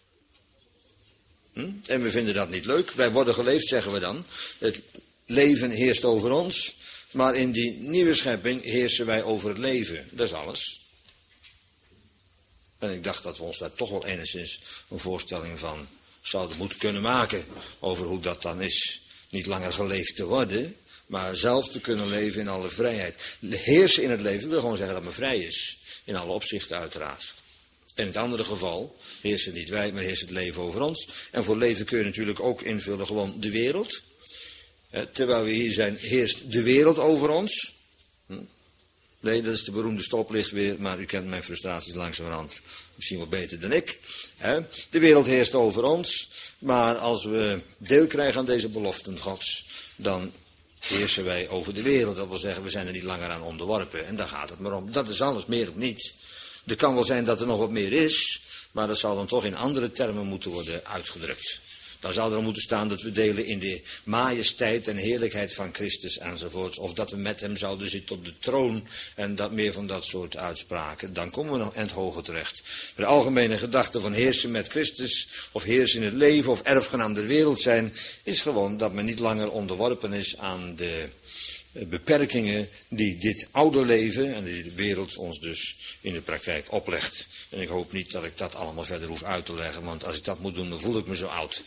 En we vinden dat niet leuk. Wij worden geleefd, zeggen we dan. Het leven heerst over ons. Maar in die nieuwe schepping heersen wij over het leven. Dat is alles. En ik dacht dat we ons daar toch wel enigszins een voorstelling van zouden moeten kunnen maken. Over hoe dat dan is. Niet langer geleefd te worden, maar zelf te kunnen leven in alle vrijheid. Heersen in het leven wil gewoon zeggen dat men vrij is. In alle opzichten uiteraard. In het andere geval heersen niet wij, maar heerst het leven over ons. En voor leven kun je natuurlijk ook invullen gewoon de wereld. Terwijl we hier zijn, heerst de wereld over ons. Nee, dat is de beroemde stoplicht weer, maar u kent mijn frustraties langzamerhand misschien wel beter dan ik. De wereld heerst over ons, maar als we deel krijgen aan deze beloften Gods, dan heersen wij over de wereld. Dat wil zeggen, we zijn er niet langer aan onderworpen. En daar gaat het maar om. Dat is alles, meer ook niet. Er kan wel zijn dat er nog wat meer is, maar dat zal dan toch in andere termen moeten worden uitgedrukt. Dan zou er moeten staan dat we delen in de majesteit en heerlijkheid van Christus enzovoorts. Of dat we met hem zouden zitten op de troon en dat meer van dat soort uitspraken. Dan komen we nog eind hoger terecht. De algemene gedachte van heersen met Christus of heersen in het leven of erfgenaam der wereld zijn, is gewoon dat men niet langer onderworpen is aan de beperkingen die dit oude leven en die de wereld ons dus in de praktijk oplegt. En ik hoop niet dat ik dat allemaal verder hoef uit te leggen, want als ik dat moet doen, dan voel ik me zo oud.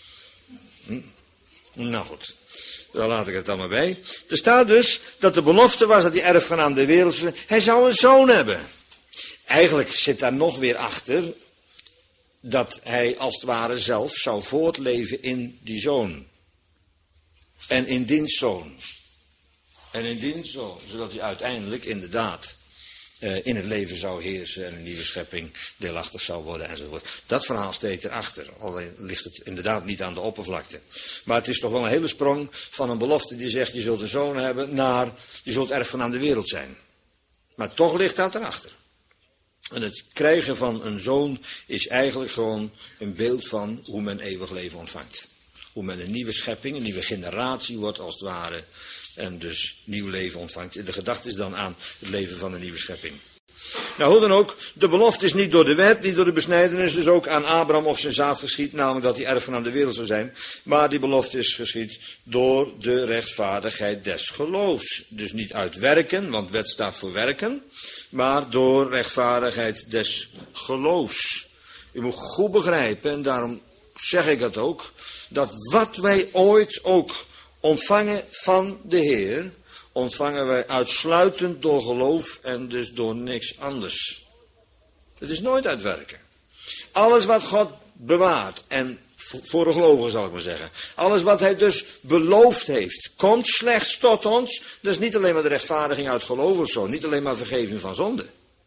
Nou goed, dan laat ik het dan maar bij. Er staat dus dat de belofte was dat die erfgenaam der wereld, hij zou een zoon hebben. Eigenlijk zit daar nog weer achter dat hij als het ware zelf zou voortleven in die zoon. En in diens zoon. En in diens zoon, zodat hij uiteindelijk inderdaad in het leven zou heersen en een nieuwe schepping deelachtig zou worden enzovoort. Dat verhaal steekt erachter, alleen ligt het inderdaad niet aan de oppervlakte. Maar het is toch wel een hele sprong van een belofte die zegt je zult een zoon hebben naar je zult erfgenaam de wereld zijn. Maar toch ligt dat erachter. En het krijgen van een zoon is eigenlijk gewoon een beeld van hoe men eeuwig leven ontvangt. Hoe men een nieuwe schepping, een nieuwe generatie wordt als het ware. En dus nieuw leven ontvangt. De gedachte is dan aan het leven van een nieuwe schepping. Nou, hoe dan ook, de belofte is niet door de wet, niet door de besnijdenis, dus ook aan Abraham of zijn zaad geschied, namelijk dat hij erfgenaam de wereld zou zijn. Maar die belofte is geschied door de rechtvaardigheid des geloofs. Dus niet uit werken, want wet staat voor werken, maar door rechtvaardigheid des geloofs. U moet goed begrijpen, en daarom zeg ik het ook, dat wat wij ooit ook ontvangen van de Heer, ontvangen wij uitsluitend door geloof en dus door niks anders. Het is nooit uit werken. Alles wat God bewaart, en voor de gelovigen zal ik maar zeggen, alles wat hij dus beloofd heeft, komt slechts tot ons. Dat is niet alleen maar de rechtvaardiging uit geloof of zo, niet alleen maar vergeving van zonde.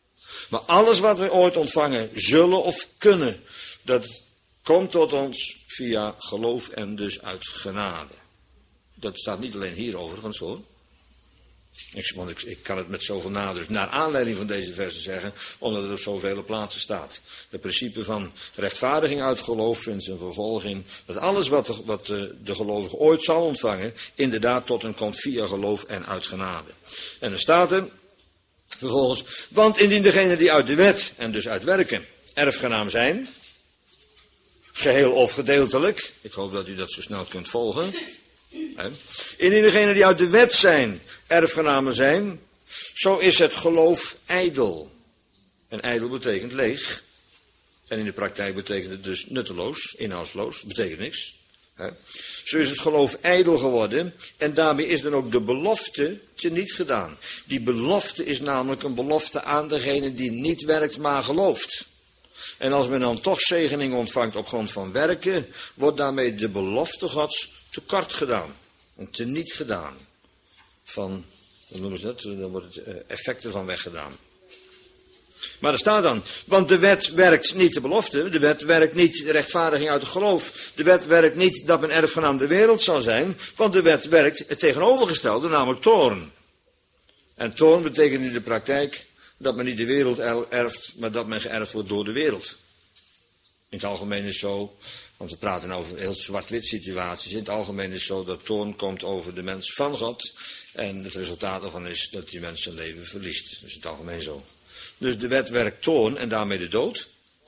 Maar alles wat we ooit ontvangen zullen of kunnen, dat komt tot ons via geloof en dus uit genade. Dat staat niet alleen hier overigens hoor. Want ik kan het met zoveel nadruk naar aanleiding van deze versen zeggen, omdat het op zoveel plaatsen staat. Het principe van rechtvaardiging uit geloof vindt zijn vervolging, dat alles wat de gelovige ooit zal ontvangen, inderdaad tot hem komt via geloof en uit genade. En dan staat er vervolgens, want indien degenen die uit de wet en dus uit werken erfgenaam zijn, geheel of gedeeltelijk, ik hoop dat u dat zo snel kunt volgen. Indien degenen die uit de wet zijn, erfgenamen zijn, zo is het geloof ijdel. En ijdel betekent leeg. En in de praktijk betekent het dus nutteloos, inhoudsloos, betekent niks. Zo is het geloof ijdel geworden en daarmee is dan ook de belofte teniet gedaan. Die belofte is namelijk een belofte aan degene die niet werkt maar gelooft. En als men dan toch zegening ontvangt op grond van werken, wordt daarmee de belofte Gods tekort gedaan. En teniet gedaan. Van, hoe noemen ze dat? Dan wordt het effect ervan weggedaan. Maar er staat dan, want de wet werkt niet de belofte, de wet werkt niet de rechtvaardiging uit het geloof, de wet werkt niet dat men erfgenaam de wereld zal zijn, want de wet werkt het tegenovergestelde, namelijk toorn. En toorn betekent in de praktijk dat men niet de wereld erft, maar dat men geërfd wordt door de wereld. In het algemeen is zo, want we praten over heel zwart-wit situaties, in het algemeen is zo dat toorn komt over de mens van God en het resultaat daarvan is dat die mens zijn leven verliest. Dat is in het algemeen zo. Dus de wet werkt toorn en daarmee de dood.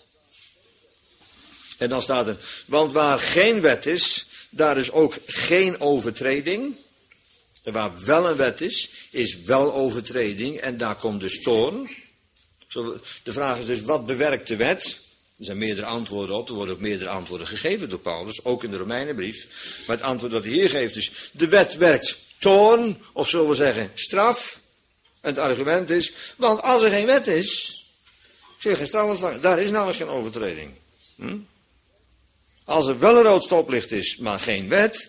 En dan staat er, want waar geen wet is, daar is ook geen overtreding. En waar wel een wet is wel overtreding en daar komt dus toorn. De vraag is dus, wat bewerkt de wet? Er zijn meerdere antwoorden op, er worden ook meerdere antwoorden gegeven door Paulus, ook in de Romeinenbrief. Maar het antwoord dat hij hier geeft is, de wet werkt toorn, of zullen we zeggen straf. En het argument is, want als er geen wet is, zul je geen straf ontvangen. Daar is namelijk geen overtreding. Als er wel een rood stoplicht is, maar geen wet,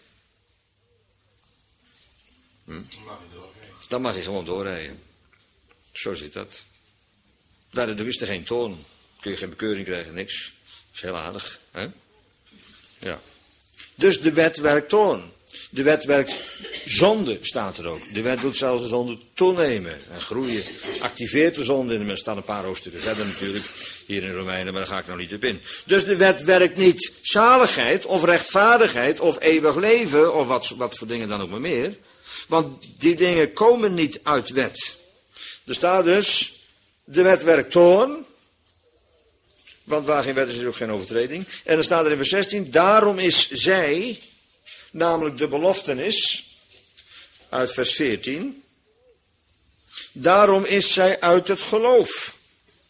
dan mag je gewoon doorrijden. Zo zit dat. Daardoor is er geen toorn. Kun je geen bekeuring krijgen, niks. Dat is heel aardig. Hè? Ja. Dus de wet werkt toorn. De wet werkt zonde, staat er ook. De wet doet zelfs de zonde toenemen en groeien. Activeert de zonde in de mens. Er staan een paar hoofdstukken verder natuurlijk, hier in Romeinen, maar daar ga ik nou niet op in. Dus de wet werkt niet zaligheid of rechtvaardigheid of eeuwig leven of wat voor dingen dan ook maar meer. Want die dingen komen niet uit wet. Er staat dus, de wet werkt toorn. Want waar geen wet is, is ook geen overtreding. En dan staat er in vers 16, daarom is zij, namelijk de beloftenis, uit vers 14. Daarom is zij uit het geloof.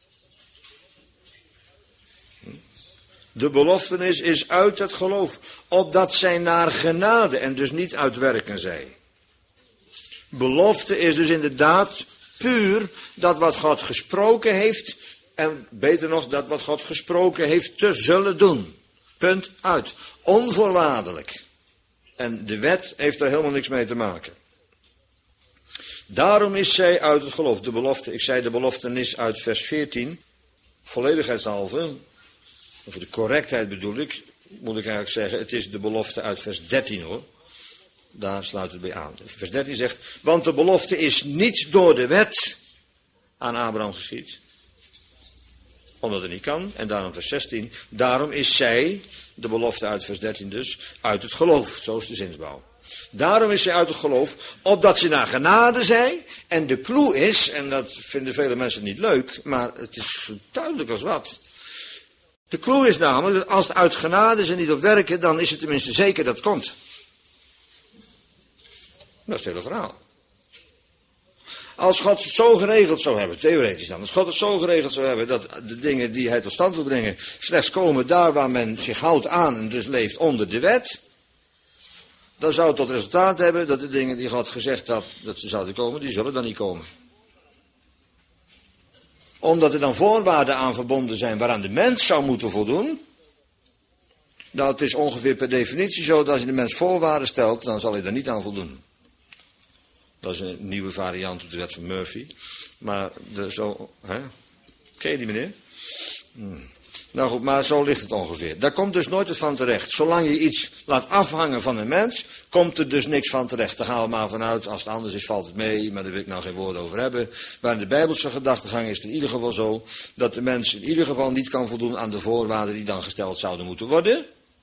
De beloftenis is uit het geloof, opdat zij naar genade en dus niet uit werken zij. Belofte is dus inderdaad puur dat wat God gesproken heeft, en beter nog dat wat God gesproken heeft te zullen doen. Punt uit. Onvoorwaardelijk. En de wet heeft daar helemaal niks mee te maken. Daarom is zij uit het geloof. De belofte, ik zei de beloftenis uit vers 14. Volledigheidshalve, voor de correctheid bedoel ik, moet ik eigenlijk zeggen, het is de belofte uit vers 13 hoor. Daar sluit het bij aan. Vers 13 zegt, want de belofte is niet door de wet aan Abraham geschied. Omdat het niet kan. En daarom vers 16. Daarom is zij, de belofte uit vers 13 dus, uit het geloof. Zo is de zinsbouw. Daarom is zij uit het geloof, opdat ze naar genade zij. En de clue is, en dat vinden vele mensen niet leuk, maar het is zo duidelijk als wat. De clue is namelijk, dat als het uit genade ze niet op werken, dan is het tenminste zeker dat het komt. Dat is het hele verhaal. Als God het zo geregeld zou hebben, theoretisch dan, als God het zo geregeld zou hebben dat de dingen die hij tot stand wil brengen slechts komen daar waar men zich houdt aan en dus leeft onder de wet, dan zou het tot resultaat hebben dat de dingen die God gezegd had dat ze zouden komen, die zullen dan niet komen. Omdat er dan voorwaarden aan verbonden zijn waaraan de mens zou moeten voldoen, dat is ongeveer per definitie zo dat als je de mens voorwaarden stelt, dan zal hij daar niet aan voldoen. Dat is een nieuwe variant op de wet van Murphy. Maar zo, hè? Ken je die meneer? Nou goed, maar zo ligt het ongeveer. Daar komt dus nooit wat van terecht. Zolang je iets laat afhangen van een mens, komt er dus niks van terecht. Daar gaan we maar vanuit. Als het anders is, valt het mee. Maar daar wil ik nou geen woorden over hebben. Maar in de Bijbelse gedachtegang is het in ieder geval zo dat de mens in ieder geval niet kan voldoen aan de voorwaarden die dan gesteld zouden moeten worden.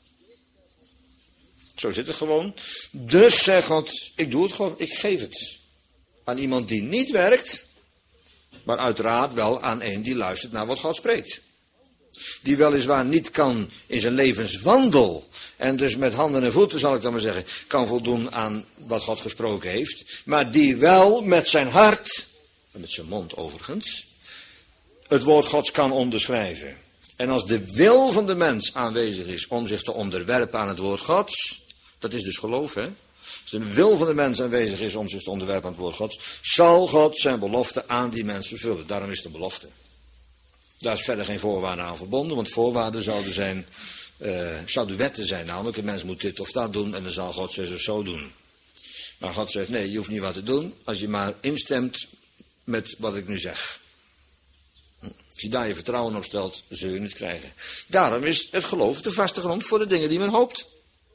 Zo zit het gewoon. Dus zegt God, ik doe het gewoon, ik geef het. Aan iemand die niet werkt, maar uiteraard wel aan een die luistert naar wat God spreekt. Die weliswaar niet kan in zijn levenswandel, en dus met handen en voeten zal ik dan maar zeggen, kan voldoen aan wat God gesproken heeft. Maar die wel met zijn hart, en met zijn mond overigens, het woord Gods kan onderschrijven. En als de wil van de mens aanwezig is om zich te onderwerpen aan het woord Gods, dat is dus geloof, hè. Als de wil van de mens aanwezig is om zich te onderwerpen aan het woord Gods, zal God zijn belofte aan die mens vervullen. Daarom is het een belofte. Daar is verder geen voorwaarde aan verbonden, want voorwaarden zouden wetten zijn. Namelijk, een mens moet dit of dat doen en dan zal God zus of zo doen. Maar God zegt, nee, je hoeft niet wat te doen als je maar instemt met wat ik nu zeg. Als je daar je vertrouwen op stelt, zul je het krijgen. Daarom is het geloof de vaste grond voor de dingen die men hoopt.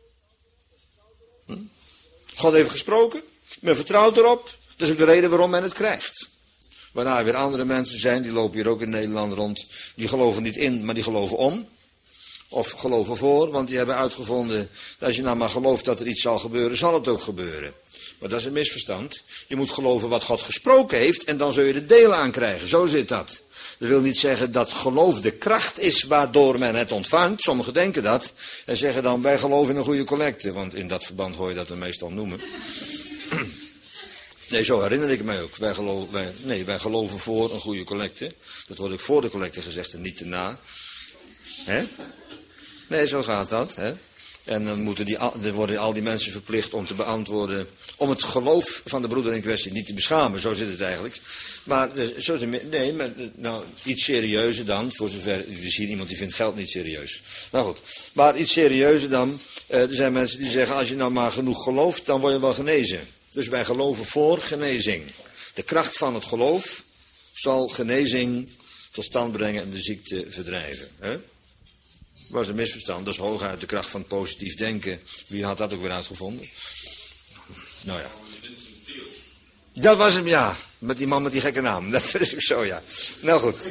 God heeft gesproken, men vertrouwt erop, dat is ook de reden waarom men het krijgt. Waarna er weer andere mensen zijn, die lopen hier ook in Nederland rond, die geloven niet in, maar die geloven om. Of geloven voor, want die hebben uitgevonden, dat als je nou maar gelooft dat er iets zal gebeuren, zal het ook gebeuren. Maar dat is een misverstand. Je moet geloven wat God gesproken heeft en dan zul je er deel aan krijgen. Zo zit dat. Dat wil niet zeggen dat geloof de kracht is waardoor men het ontvangt. Sommigen denken dat en zeggen dan, wij geloven in een goede collecte. Want in dat verband hoor je dat er meestal noemen. Nee, zo herinner ik mij ook. Wij geloven voor een goede collecte. Dat wordt ook voor de collecte gezegd en niet erna. Hè? Nee, zo gaat dat. Hè? En dan worden al die mensen verplicht om te beantwoorden, om het geloof van de broeder in kwestie niet te beschamen. Zo zit het eigenlijk. Maar, iets serieuzer dan, voor zover, er is hier iemand die vindt geld niet serieus. Nou goed, maar iets serieuzer dan, er zijn mensen die zeggen, als je nou maar genoeg gelooft, dan word je wel genezen. Dus wij geloven voor genezing. De kracht van het geloof zal genezing tot stand brengen en de ziekte verdrijven. Hè? Was een misverstand, dat is hooguit de kracht van positief denken. Wie had dat ook weer uitgevonden? Nou ja. Dat was hem, ja. Met die man met die gekke naam. Dat is ook zo, ja. Nou goed.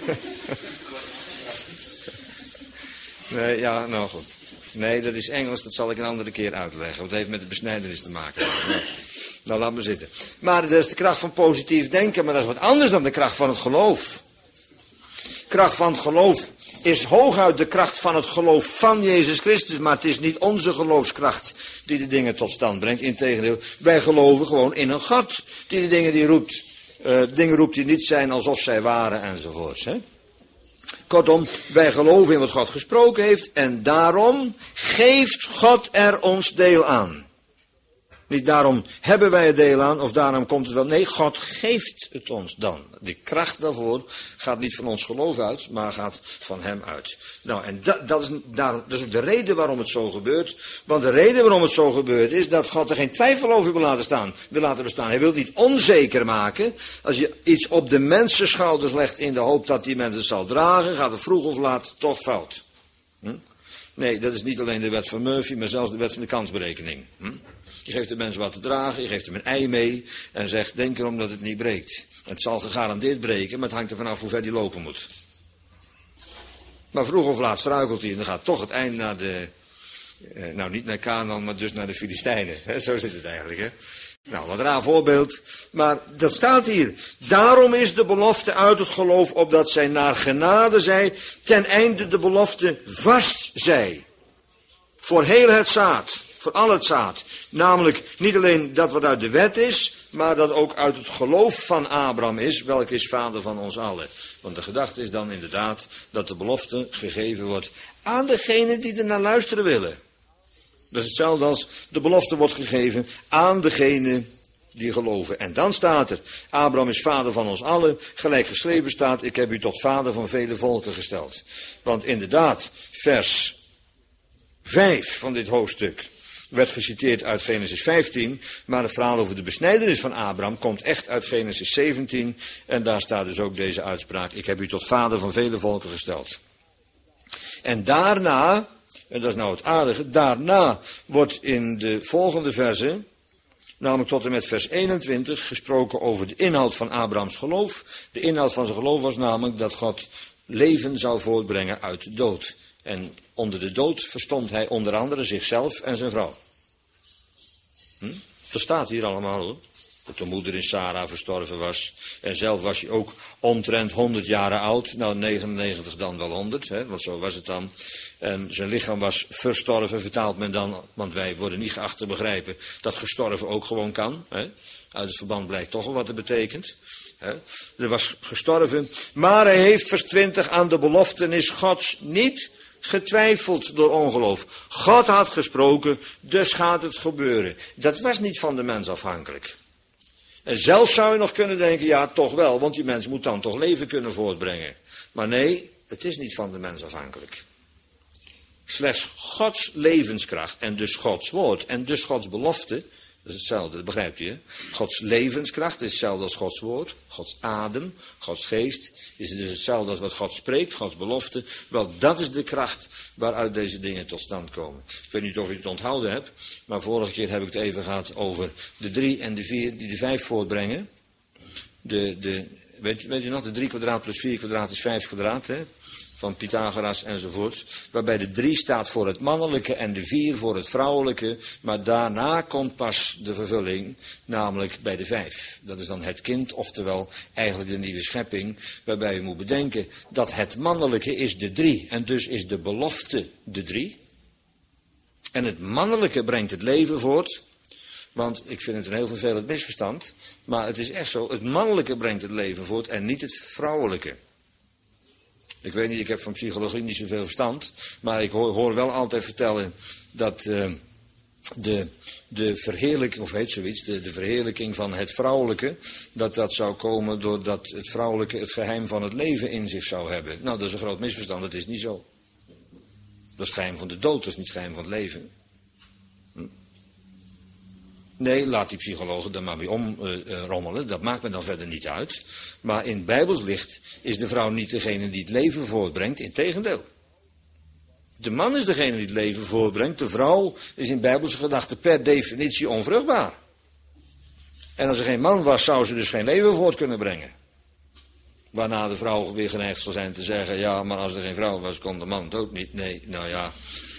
Nee, ja, nou goed. Nee, dat is Engels, dat zal ik een andere keer uitleggen. Want het heeft met de besnijdenis te maken. Nou, laat maar zitten. Maar dat is de kracht van positief denken, maar dat is wat anders dan de kracht van het geloof. Kracht van het geloof is hooguit de kracht van het geloof van Jezus Christus, maar het is niet onze geloofskracht die de dingen tot stand brengt. Integendeel, wij geloven gewoon in een God die de dingen roept die niet zijn alsof zij waren enzovoorts. Hè? Kortom, wij geloven in wat God gesproken heeft en daarom geeft God er ons deel aan. Niet daarom hebben wij het deel aan of daarom komt het wel. Nee, God geeft het ons dan. Die kracht daarvoor gaat niet van ons geloof uit, maar gaat van hem uit. Nou, en dat is ook de reden waarom het zo gebeurt. Want de reden waarom het zo gebeurt is dat God er geen twijfel over wil laten bestaan. Hij wil het niet onzeker maken. Als je iets op de mensen schouders legt in de hoop dat die mensen het zal dragen, gaat het vroeg of laat toch fout. Nee, dat is niet alleen de wet van Murphy, maar zelfs de wet van de kansberekening. Je geeft de mensen wat te dragen, je geeft hem een ei mee en zegt, denk erom dat het niet breekt. Het zal gegarandeerd breken, maar het hangt er vanaf hoe ver die lopen moet. Maar vroeg of laat struikelt hij en dan gaat toch het eind naar niet naar Canaan, maar dus naar de Filistijnen. Zo zit het eigenlijk, hè. Nou, wat een raar voorbeeld, maar dat staat hier. Daarom is de belofte uit het geloof opdat zij naar genade zij, ten einde de belofte vast zij. Voor heel het zaad. Voor al het zaad. Namelijk niet alleen dat wat uit de wet is, maar dat ook uit het geloof van Abraham is, welke is vader van ons allen. Want de gedachte is dan inderdaad dat de belofte gegeven wordt aan degenen die er naar luisteren willen. Dat is hetzelfde als de belofte wordt gegeven aan degenen die geloven. En dan staat er, Abraham is vader van ons allen, gelijk geschreven staat, ik heb u tot vader van vele volken gesteld. Want inderdaad, vers 5 van dit hoofdstuk werd geciteerd uit Genesis 15, maar het verhaal over de besnijdenis van Abraham komt echt uit Genesis 17. En daar staat dus ook deze uitspraak: ik heb u tot vader van vele volken gesteld. En daarna, en dat is nou het aardige, daarna wordt in de volgende verzen, namelijk tot en met vers 21, gesproken over de inhoud van Abrahams geloof. De inhoud van zijn geloof was namelijk dat God leven zou voortbrengen uit de dood. En onder de dood verstond hij onder andere zichzelf en zijn vrouw. Dat staat hier allemaal hoor. Dat de moeder in Sarah verstorven was. En zelf was hij ook omtrent 100 jaren oud. Nou 99 dan wel 100, hè, want zo was het dan. En zijn lichaam was verstorven, vertaalt men dan. Want wij worden niet geacht te begrijpen dat gestorven ook gewoon kan. Hè. Uit het verband blijkt toch wel wat het betekent. Hè. Er was gestorven. Maar hij heeft, vers 20, aan de beloftenis Gods niet getwijfeld door ongeloof. God had gesproken, dus gaat het gebeuren. Dat was niet van de mens afhankelijk. En zelfs zou je nog kunnen denken, ja toch wel, want die mens moet dan toch leven kunnen voortbrengen. Maar nee, het is niet van de mens afhankelijk. Slechts Gods levenskracht en dus Gods woord en dus Gods belofte, dat is hetzelfde, dat begrijpt u hè. Gods levenskracht is hetzelfde als Gods woord, Gods adem, Gods geest is dus hetzelfde als wat God spreekt, Gods belofte. Wel, dat is de kracht waaruit deze dingen tot stand komen. Ik weet niet of u het onthouden hebt, maar vorige keer heb ik het even gehad over de 3 en de 4 die de 5 voortbrengen. Weet je nog, de 3 kwadraat plus 4 kwadraat is 5 kwadraat, hè? Van Pythagoras enzovoorts. Waarbij de 3 staat voor het mannelijke en de 4 voor het vrouwelijke. Maar daarna komt pas de vervulling, namelijk bij de 5. Dat is dan het kind, oftewel eigenlijk de nieuwe schepping. Waarbij je moet bedenken dat het mannelijke is de 3. En dus is de belofte de 3. En het mannelijke brengt het leven voort. Want ik vind het een heel vervelend misverstand. Maar het is echt zo, het mannelijke brengt het leven voort en niet het vrouwelijke. Ik weet niet, ik heb van psychologie niet zoveel verstand. Maar ik hoor wel altijd vertellen dat de verheerlijking, of heet zoiets, de verheerlijking van het vrouwelijke, dat zou komen doordat het vrouwelijke het geheim van het leven in zich zou hebben. Nou, dat is een groot misverstand, dat is niet zo. Dat is het geheim van de dood, dat is niet het geheim van het leven. Nee, laat die psychologen daar maar mee omrommelen. Dat maakt me dan verder niet uit. Maar in Bijbels licht is de vrouw niet degene die het leven voortbrengt. Integendeel. De man is degene die het leven voortbrengt. De vrouw is in Bijbelse gedachten per definitie onvruchtbaar. En als er geen man was, zou ze dus geen leven voort kunnen brengen. Waarna de vrouw weer geneigd zal zijn te zeggen, ja, maar als er geen vrouw was, kon de man het ook niet. Nee, nou ja...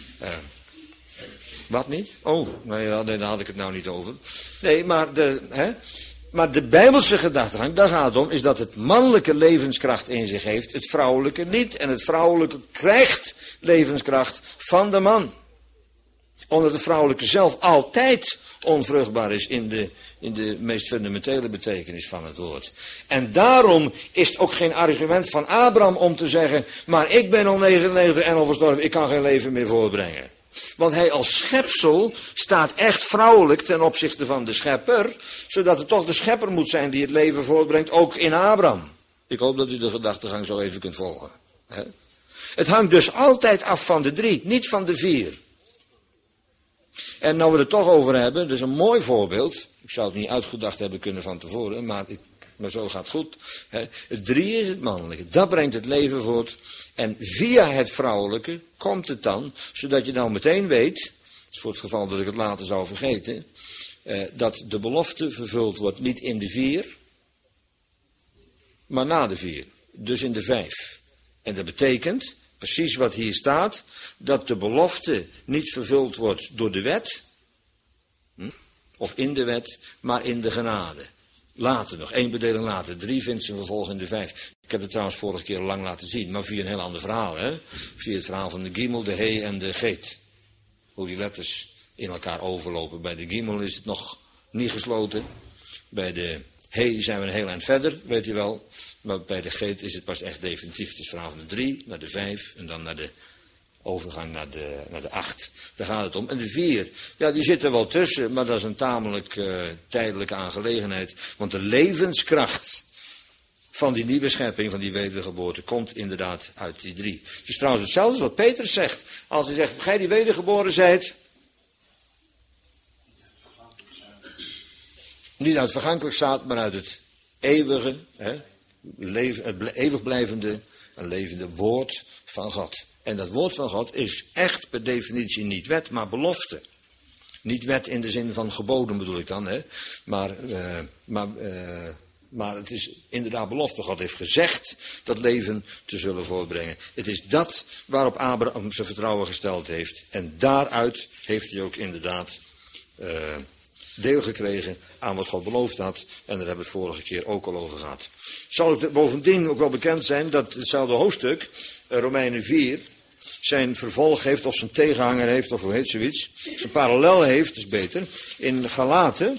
Wat niet? Oh, nou ja, daar had ik het nou niet over. Nee, maar de Bijbelse gedachtegang, daar gaat het om, is dat het mannelijke levenskracht in zich heeft, het vrouwelijke niet. En het vrouwelijke krijgt levenskracht van de man. Omdat het vrouwelijke zelf altijd onvruchtbaar is in de meest fundamentele betekenis van het woord. En daarom is het ook geen argument van Abraham om te zeggen, maar ik ben al 99 en al verstorven, ik kan geen leven meer voortbrengen. Want hij als schepsel staat echt vrouwelijk ten opzichte van de schepper, zodat het toch de schepper moet zijn die het leven voortbrengt, ook in Abraham. Ik hoop dat u de gedachtegang zo even kunt volgen. Hè? Het hangt dus altijd af van de 3, niet van de 4. En nou we het toch over hebben, dus een mooi voorbeeld. Ik zou het niet uitgedacht hebben kunnen van tevoren, maar zo gaat het goed. Hè? Het 3 is het mannelijke, dat brengt het leven voort. En via het vrouwelijke komt het dan, zodat je nou meteen weet, voor het geval dat ik het later zou vergeten, dat de belofte vervuld wordt niet in de 4, maar na de 4. Dus in de 5. En dat betekent, precies wat hier staat, dat de belofte niet vervuld wordt door de wet, of in de wet, maar in de genade. Later nog, 1 bedeling later, 3 vindt zijn vervolg in de 5. Ik heb het trouwens vorige keer lang laten zien, maar via een heel ander verhaal. Hè? Via het verhaal van de Gimel, de He en de Geet. Hoe die letters in elkaar overlopen. Bij de Gimel is het nog niet gesloten. Bij de He zijn we een heel eind verder, weet u wel. Maar bij de Geet is het pas echt definitief. Het is verhaal van de 3 naar de 5 en dan naar de overgang naar de 8. Daar gaat het om. En de 4, ja, die zit er wel tussen, maar dat is een tamelijk tijdelijke aangelegenheid. Want de levenskracht van die nieuwe schepping, van die wedergeboorte, komt inderdaad uit die 3. Het is trouwens hetzelfde als wat Petrus zegt. Als hij zegt, gij die wedergeboren zijt, Niet uit vergankelijk zaad, maar uit het eeuwige, het eeuwig blijvende en levende woord van God. En dat woord van God is echt per definitie niet wet, maar belofte. Niet wet in de zin van geboden bedoel ik dan, maar het is inderdaad belofte. God heeft gezegd dat leven te zullen voortbrengen. Het is dat waarop Abraham zijn vertrouwen gesteld heeft. En daaruit heeft hij ook inderdaad deel gekregen aan wat God beloofd had. En daar hebben we het vorige keer ook al over gehad. Zal het bovendien ook wel bekend zijn dat hetzelfde hoofdstuk, Romeinen 4... zijn vervolg heeft of zijn tegenhanger heeft of hoe heet zoiets. Zijn parallel heeft, is beter. In Galaten.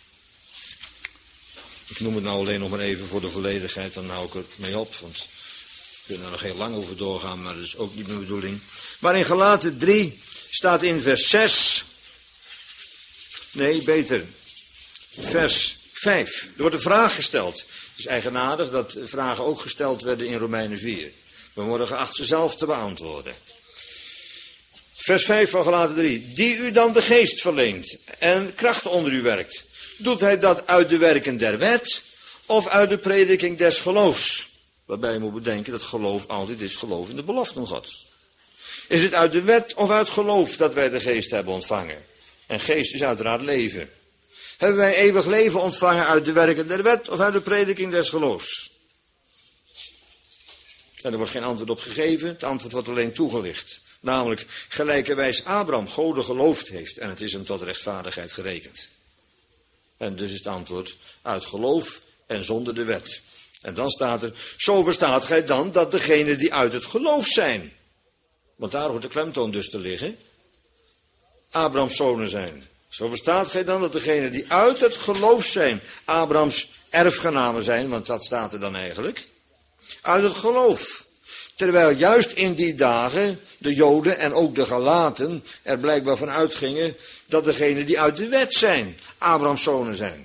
Ik noem het nou alleen nog maar even voor de volledigheid. Dan hou ik er mee op. Want we kunnen er nog heel lang over doorgaan. Maar dat is ook niet mijn bedoeling. Maar in Galaten 3 staat in vers 6. Nee, beter. Vers 5. Er wordt een vraag gesteld. Het is eigenaardig dat vragen ook gesteld werden in Romeinen 4. We worden geacht ze zelf te beantwoorden. Vers 5 van Galaten 3. Die u dan de geest verleent en kracht onder u werkt. Doet hij dat uit de werken der wet of uit de prediking des geloofs? Waarbij je moet bedenken dat geloof altijd is geloof in de beloften Gods. Is het uit de wet of uit geloof dat wij de geest hebben ontvangen? En geest is uiteraard leven. Hebben wij eeuwig leven ontvangen uit de werken der wet of uit de prediking des geloofs? En er wordt geen antwoord op gegeven, het antwoord wordt alleen toegelicht. Namelijk, gelijkerwijs Abraham Gode geloofd heeft en het is hem tot rechtvaardigheid gerekend. En dus is het antwoord uit geloof en zonder de wet. En dan staat er, zo verstaat gij dan dat degenen die uit het geloof zijn. Want daar hoort de klemtoon dus te liggen. Abrahams zonen zijn. Zo verstaat gij dan dat degenen die uit het geloof zijn, Abrahams erfgenamen zijn, want dat staat er dan eigenlijk. Uit het geloof. Terwijl juist in die dagen de Joden en ook de Galaten er blijkbaar van uitgingen dat degenen die uit de wet zijn, Abrahams zonen zijn.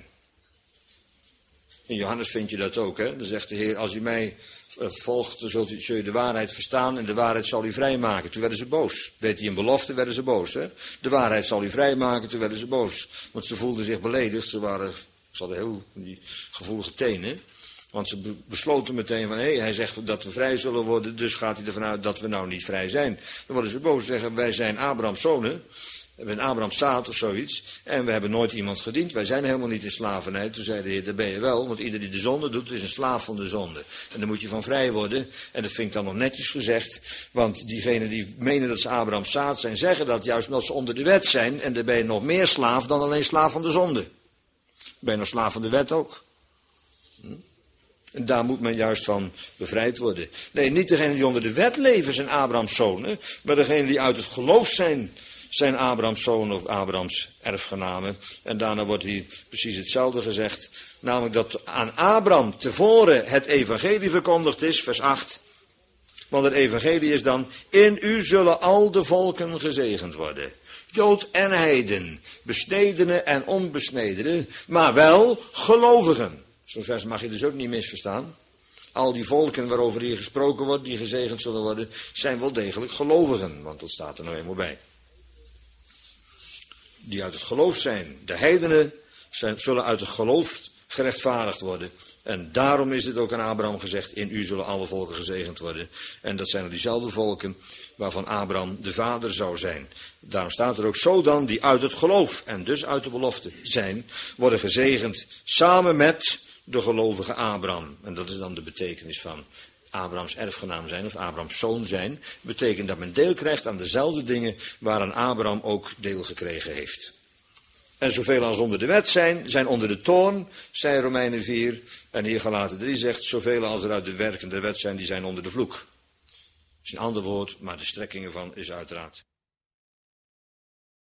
In Johannes vind je dat ook, hè? Dan zegt de Heer, als u mij volgt, dan zul je de waarheid verstaan en de waarheid zal u vrijmaken. Toen werden ze boos. Deed hij een belofte, werden ze boos, hè? De waarheid zal u vrijmaken, toen werden ze boos. Want ze voelden zich beledigd, ze hadden heel die gevoelige tenen. Want ze besloten meteen van, hij zegt dat we vrij zullen worden, dus gaat hij ervan uit dat we nou niet vrij zijn. Dan worden ze boos en zeggen, wij zijn Abrahams zonen, we zijn Abrahams zaad of zoiets, en we hebben nooit iemand gediend, wij zijn helemaal niet in slavernij. Toen zei de Heer, daar ben je wel, want ieder die de zonde doet, is een slaaf van de zonde. En daar moet je van vrij worden, en dat vind ik dan nog netjes gezegd, want diegenen die menen dat ze Abrahams zaad zijn, zeggen dat juist omdat ze onder de wet zijn, en dan ben je nog meer slaaf dan alleen slaaf van de zonde. Ben je nog slaaf van de wet ook. En daar moet men juist van bevrijd worden. Nee, niet degenen die onder de wet leven zijn Abrahams zonen, maar degenen die uit het geloof zijn Abrahams zonen of Abrahams erfgenamen. En daarna wordt hier precies hetzelfde gezegd. Namelijk dat aan Abraham tevoren het evangelie verkondigd is, vers 8. Want het evangelie is dan, in u zullen al de volken gezegend worden. Jood en heiden, besnedenen en onbesnedenen, maar wel gelovigen. Zo'n vers mag je dus ook niet misverstaan. Al die volken waarover hier gesproken wordt, die gezegend zullen worden, zijn wel degelijk gelovigen. Want dat staat er nou eenmaal bij. Die uit het geloof zijn. De heidenen zullen uit het geloof gerechtvaardigd worden. En daarom is het ook aan Abraham gezegd, in u zullen alle volken gezegend worden. En dat zijn diezelfde volken waarvan Abraham de vader zou zijn. Daarom staat er ook, zo dan die uit het geloof en dus uit de belofte zijn, worden gezegend samen met de gelovige Abraham. En dat is dan de betekenis van Abrahams erfgenaam zijn of Abrahams zoon zijn. Betekent dat men deel krijgt aan dezelfde dingen waaraan Abraham ook deel gekregen heeft. En zoveel als onder de wet zijn onder de toorn, zei Romeinen 4. En hier Galaten 3 zegt, zoveel als er uit de werken der wet zijn, die zijn onder de vloek. Dat is een ander woord, maar de strekking ervan is uiteraard